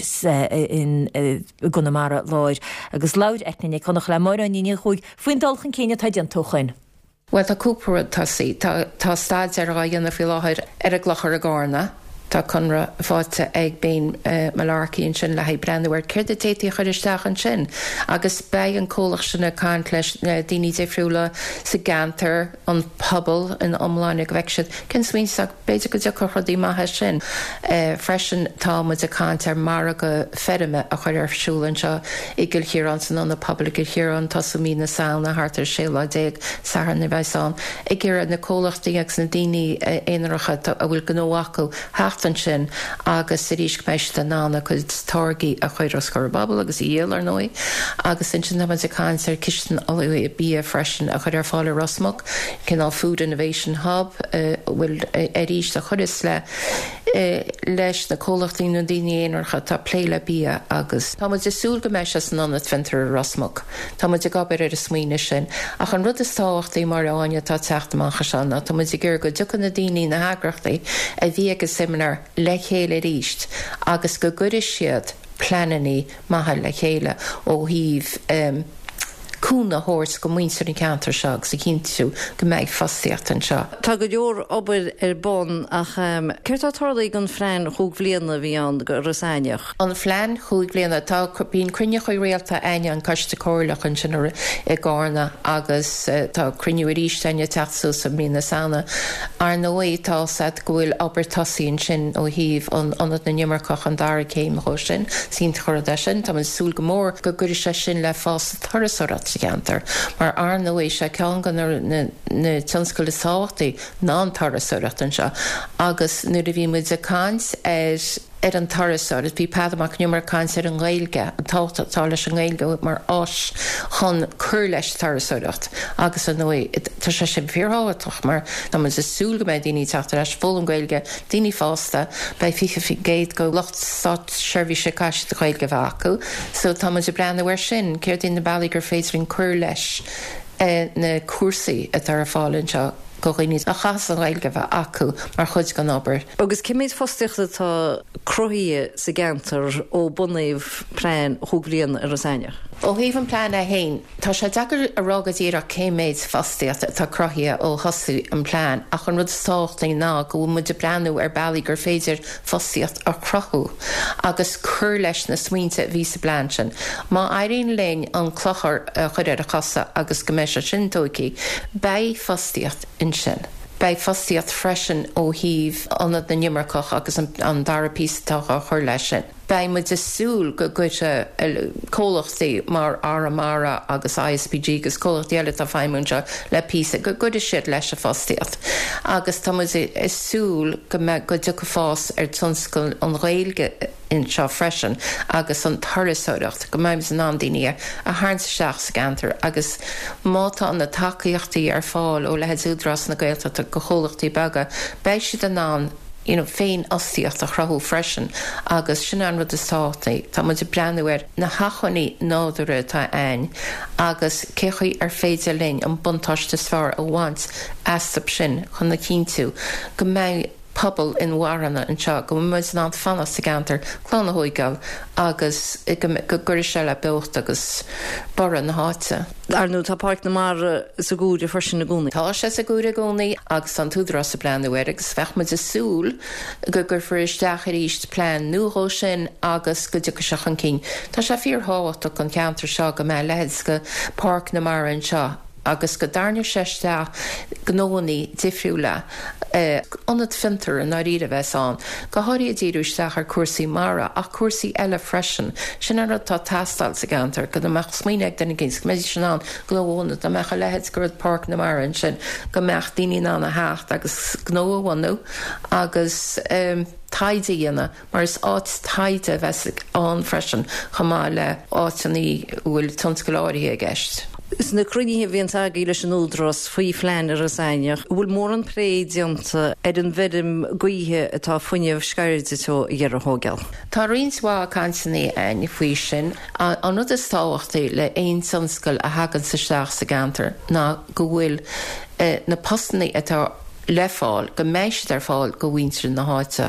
in go na mar láir agus láir etne ní conach le mar aní chuig faoin dulchan cíine tá an tóchain. Well tá cúpara tá sí tá stáid ar a dhéanana fi láthir ar a gglachar a gána tá chunra fáte ag bén malarcaíonn sin le haid brennhir céir de tétaí chuiristeach an sin agus be an cólach sinna cáint leis daoine déifriúla sa gantar an pobl in omláin ag bheicsiid cin swinach beidir go deach chudí maithe sin freisin tá mu a cáint ar mar go ferime a chuir ar siúlann seo i gil chiaran san an na pobl go chiaran tá sa mí na saona hartar sé le déag sahan na bheitán i ggéad na cólachtaí ag na daoine éonracha a bhfuil gnóhacu an sin agus sa ríis meiste nána chu tágaí a chuir oscar Babel agus íal ar nói agus sin sin a cáin ar kistan a bí freisin a chuir ar fáil Rosmach cin á Food Innovation Hub bhfuil a ríis a churis le leis na cólachtaí nó daine éonarcha tá pléile bí agus Tá is súl go meis as an fintar Rosmach Tá mu gabir ar a smuoine sin ach an rud is táchtaí mar áine tá teachtamach seanna Tá mu gur go ducan na daoine na hagrachtaí a bhí agus seminar le chéile ríist agus go gurir siad pleanaí maithe le chéile ó híh um, cúna hors go muintear an cantar seach sa cinntiú go méid fasíocht an seo. Tá go leor obair ar bon ach um, céir tá tarlaí an phlean chuig bliana bhí an go rosáineach. An phlean chuig bliana tá bíon cruine chuir réalta aine an caiiste cóirlach an sin i gána agus uh, tá cruinniú ríisteine teachsú sa mína sana ar nóí tá set gohfuil obair tasíonn sin ó híh an anad na nimmarcach an dar céim cho sin sin chur sin tá súl go mór go gurir se sin le fás thurasórat gantar mar ar nóéis se cean gan na tionscoil sáchtaí ná tarasúireacht an seo agus nuair a bhí muid a cáins ar ar an tarasúir bhí peadamach numar cáins ar an ghailge an táta leis an ghailge mar ás chun cur leis tarasúireacht agus an nóí tá sé sin bhíorthaach mar tá mu is súl go méid daoine teachtar leis fóil an ghailge daoine fásta bei ficha fi géad go locht sat seirbhí sé caiiste a ghailge bh acu so tá mu breanna bhar sin céir daoine bailí gur féidirin cur leis na cuasaí a tar a fáilinn seo go réníos a chas an ghailge bheith acu mar chuid gan obair. Agus cimméid fostiachta tá croí sa gantar ó bunaíh prein thuglion ar rosáineach. Ó híh an plán a hain, tá sé deagar a rágad íar céméid fostiíocht tá crothaí ó hosú an plán a chun rud sáchtaí ná go bhfuil mu de breanú ar bailí gur féidir fostiíocht ar crothú agus cur leis na smuointe ví sa bláin sin. Má éiríonn léinn an clochar chuir ar a chasa agus go méis sin tóicí, bei fostiíocht in sin. Bei fostiíocht freisin ó híh anad na nimmarcach agus an darapístácha chuir lei sin. Bei mu de súl go goite cólachtaí mar Aramara agus I S P G agus cólachtaí eile a feimúnse le písa go goide siad leis a fostiíocht. Agus tá is súl go me go de go fás ar tionscail an réilge in seo freisin agus an tarasúireacht go maiim an andaine a háintsa seach sa gantar agus mátá an na takeíochtaí ar fáil ó lehead údras na gailta go cholachtaí baga bei siad an ná you know, féin ostíocht a chrathú freisin agus sin an rud isátaí Tá mu de breanúir na hachaní nádúire tá ein agus cechuí ar féidir linn an buntáiste sfar a bhaint astab sin chun na cínú go mé pobl in warranna an seo go mu ná fannas sa gantar chlána hóigáil agus go gur se le becht agus bara na háte. Arnú tá páirt na mar sa gúide farsin na gúnaí. Tá sé sa gúide gúnaí agus an túdra sa breanúir agus fechmuid a súl go gur furisteach ar íst plán nuó sin agus go dú seach an cín. Tá sé fíor háhaach an ceantar seo go me lehead go park na mar an seo. agus go darne séiste gnóí difriúla anad fintar an áíre bheitán, go háirí a ddíúisteach ar cuasaí mara ach cuasaí eile freisin sin ar tá tastal sa gantar go meach smíineag denna gins mé sin an glóhna a mecha lehead gurd park na marin sin go meach daoine ná na hácht agus gnóhhaú agus um, taide dhéana mar is áit taide bheits an freisin chamá le átaní bhfuil tunscoláirí a gceist. Is na cruníthe bhíon agé leis an údras faoi phléin ar asáineach, bhfuil mór an préidianta ar an bhedim gaothe atá fuineh scairdeiteo dhear a thógeal. Tá rionshá cansanna ein faoi sin an rud is táhachtaí le aon sanscail a hagann sa seach sa gantar ná go bhfuil na postanna atá le fáil go méist ar fáil go bhhaintear na háite.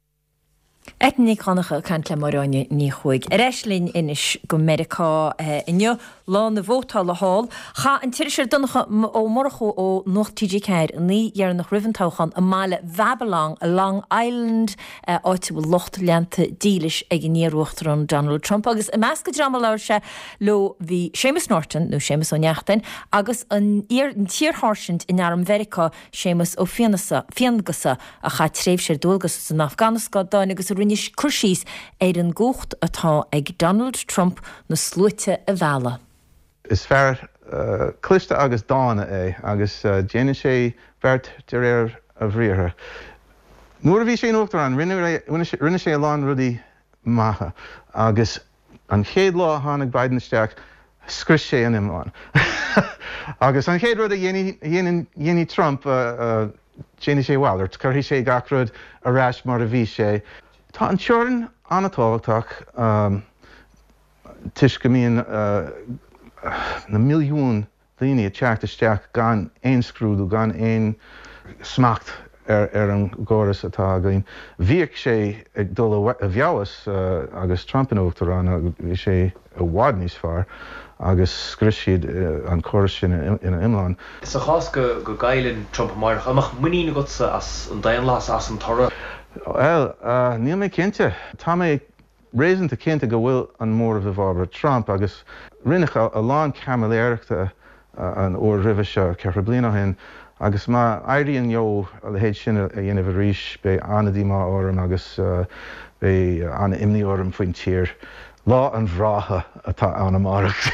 Etní chanacha cant le maráine ní chuig. Ar eislín inis go Americá inne lá na bhótá le hall. Cha an tíir donnacha ó morchu ó nóchtíidir ceir ní dhear nach rihantáchan a máile Babylon a Long Island áite bhfuil locht leanta dílis ag níorúachtar an Donald Trump agus i measca drama leir se lo bhí Seamus Norton nó Seamus ó neachtain agus an tíorthsint in ar Americá Seamus ó fiangasa a cha tréimh sé dulgus san Afghanistan dáin agus rinneis crusís ar an gúcht atá ag Donald Trump na slúite a bhela. Is fear uh, clista agus dána é agus déine uh, sé bheirt de réir a bhríortha. Nuair a bhí sé nóachtar an rinne sé lán rudí maithe agus an chéad lá tháinig Bidenisteach scris sé an imláin. agus an chéad rud a dhéanaí Trump uh, uh, déine sé bhhailart, chuirtí sé gacrúd a ráis mar a bhí sé. Tá an teorann anatáhachtach um, tuis go mbíonn uh, na milliún daoine teachtasteach gan éon scrúdú gan éon smacht ar, ar an ggóras atá againn. Bhíoh sé ag dul a bheabhas uh, agus Trump an uachtar an bhí sé a bhád níos fearr agus scris siad uh, an choras sin ina imláin. Is a chás go go gaiileann Trump amach amach muí na gotsa as an daon las as an torra. Well, uh, níl mé cinnte. Tá mé réasanta cinnte go bhfuil an mór a bhharba Trump agus rinneach a lán camaléireachta an ó ribh seo ceithre bliana hen agus má éiríonn jo le héad sin a dhéanamh ríis be anadí má orm agus be anna imní orm faoin tír. Lá an bhrátha atá anna marach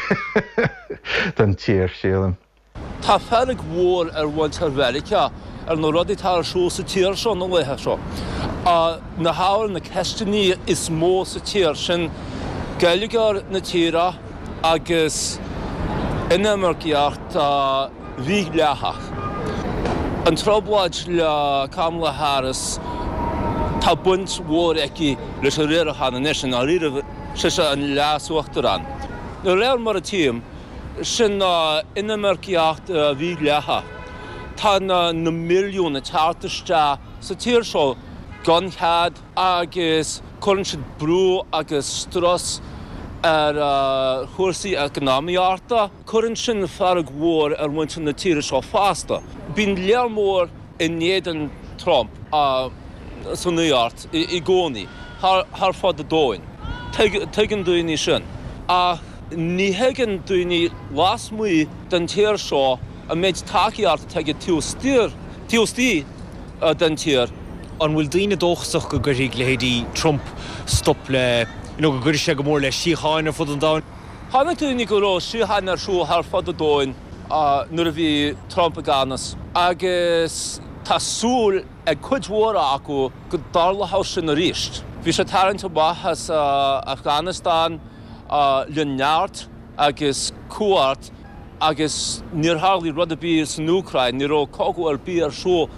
den tír sílam. Tá ferrig mhór ar bhaint ar Merica ar nó rudí tá siú sa tír seo nó lethe seo. A na háir na ceisteaní is mó sa tír sin gailgear na tíra agus inammarceacht a bhí leathach. An troblaid le Kamala Harris tá buint mhór aici leis a réire chana sin a riire se an leasúachtar an. Na réir mar a tíim sin na inammarceacht a bhí leathach. Tá na na milliúna teartaiste sa tír seo gonchead agus chuann siad brú agus stras ar uh, chuirsaí economiarta, chuann sin fearg mhór ar muinte na tíre seo fásta. Bín léar mór in néadan Trump uh, san nuart i, i gcónaí, thar fad a dóin. Tuigeann daoine sin. A ní thuigeann daoine las muí den tír seo a méid takeíart teige tíostír, tíostí uh, den tír. An bhfuil daoine dóchasach go gurí léhéadí Trump stop le you know, go gurí sé go mór le síocháin ar fud an dáin. Hána daoine go rá síocháin ar siú thar fad a dóin uh, nuair a bhí Trump a ganas. Agus tá súil ag cuid mhóra acu go darlatha sin a ríist. Bhí sé tarrant bachas uh, Afghanistan uh, le neart agus cuairt agus níor hálaí rud a bí san Úcrain, ní ró cógú ar bí ar siú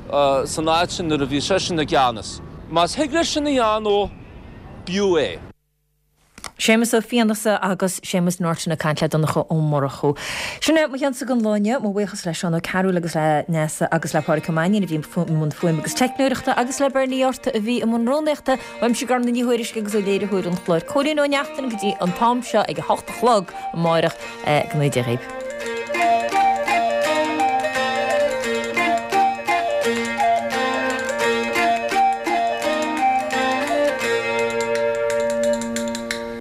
san áid sin ar a bhí sé sin na gceannas. Mas heagre sin na dhean ó biú é. Sémas ó fianasa agus sémas náirtena caiintla donnacha ómmarachú. Sinna mu cheansa an láine má bhuichas leis an carú agus le nesa agus le páir cummáine a bhí mún fuim agus technúireachta agus le berníorta a bhí am róneachta bhaim si gar na níhuiiris agus ó léidir chuir an chláir. Choín ó neachtain go dtí an tám seo ag hochtta chlog an máireach gnéidir réib.